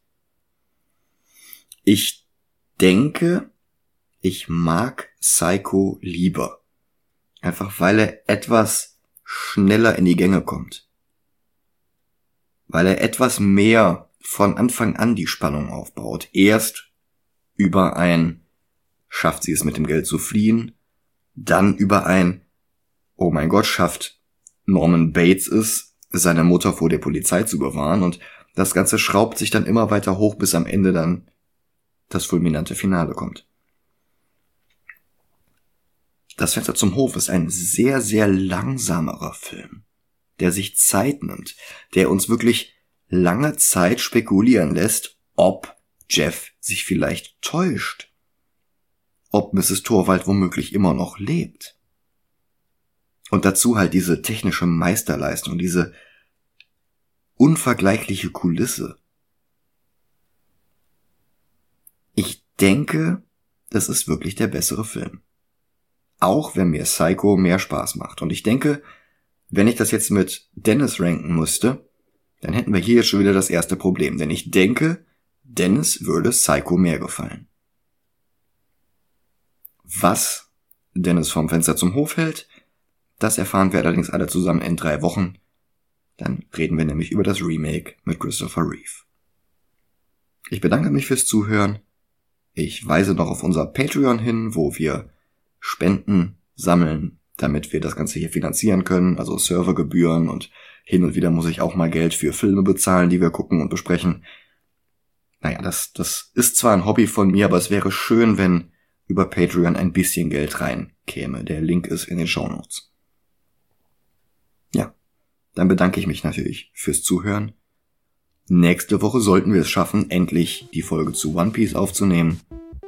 Ich denke, ich mag Psycho lieber. Einfach weil er etwas schneller in die Gänge kommt. Weil er etwas mehr von Anfang an die Spannung aufbaut. Erst über ein, schafft sie es mit dem Geld zu fliehen, dann über ein, oh mein Gott, schafft Norman Bates es, seine Mutter vor der Polizei zu bewahren, und das Ganze schraubt sich dann immer weiter hoch, bis am Ende dann das fulminante Finale kommt. Das Fenster zum Hof ist ein sehr, sehr langsamerer Film, der sich Zeit nimmt, der uns wirklich lange Zeit spekulieren lässt, ob Jeff sich vielleicht täuscht, ob Misses Torvald womöglich immer noch lebt. Und dazu halt diese technische Meisterleistung, diese unvergleichliche Kulisse. Ich denke, das ist wirklich der bessere Film. Auch wenn mir Psycho mehr Spaß macht. Und ich denke, wenn ich das jetzt mit Dennis ranken müsste, dann hätten wir hier jetzt schon wieder das erste Problem. Denn ich denke, Dennis würde Psycho mehr gefallen. Was Dennis vom Fenster zum Hof hält, das erfahren wir allerdings alle zusammen in drei Wochen. Dann reden wir nämlich über das Remake mit Christopher Reeve. Ich bedanke mich fürs Zuhören. Ich weise noch auf unser Patreon hin, wo wir Spenden sammeln, damit wir das Ganze hier finanzieren können, also Servergebühren, und hin und wieder muss ich auch mal Geld für Filme bezahlen, die wir gucken und besprechen. Naja, das, das ist zwar ein Hobby von mir, aber es wäre schön, wenn über Patreon ein bisschen Geld reinkäme. Der Link ist in den Shownotes. Ja, dann bedanke ich mich natürlich fürs Zuhören. Nächste Woche sollten wir es schaffen, endlich die Folge zu One Piece aufzunehmen.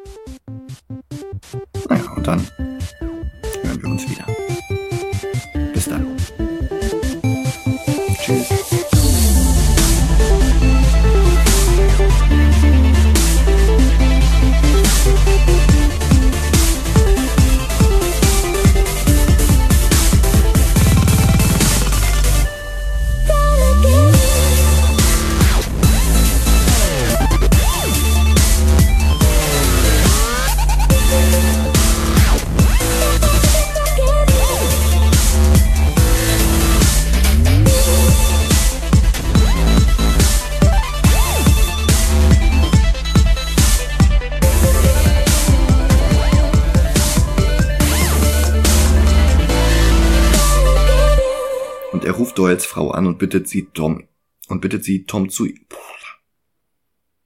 Naja, und dann hören wir uns wieder. Bis dann. Tschüss. Get ruft Doyles Frau an und bittet sie, Tom, und bittet sie, Tom zu,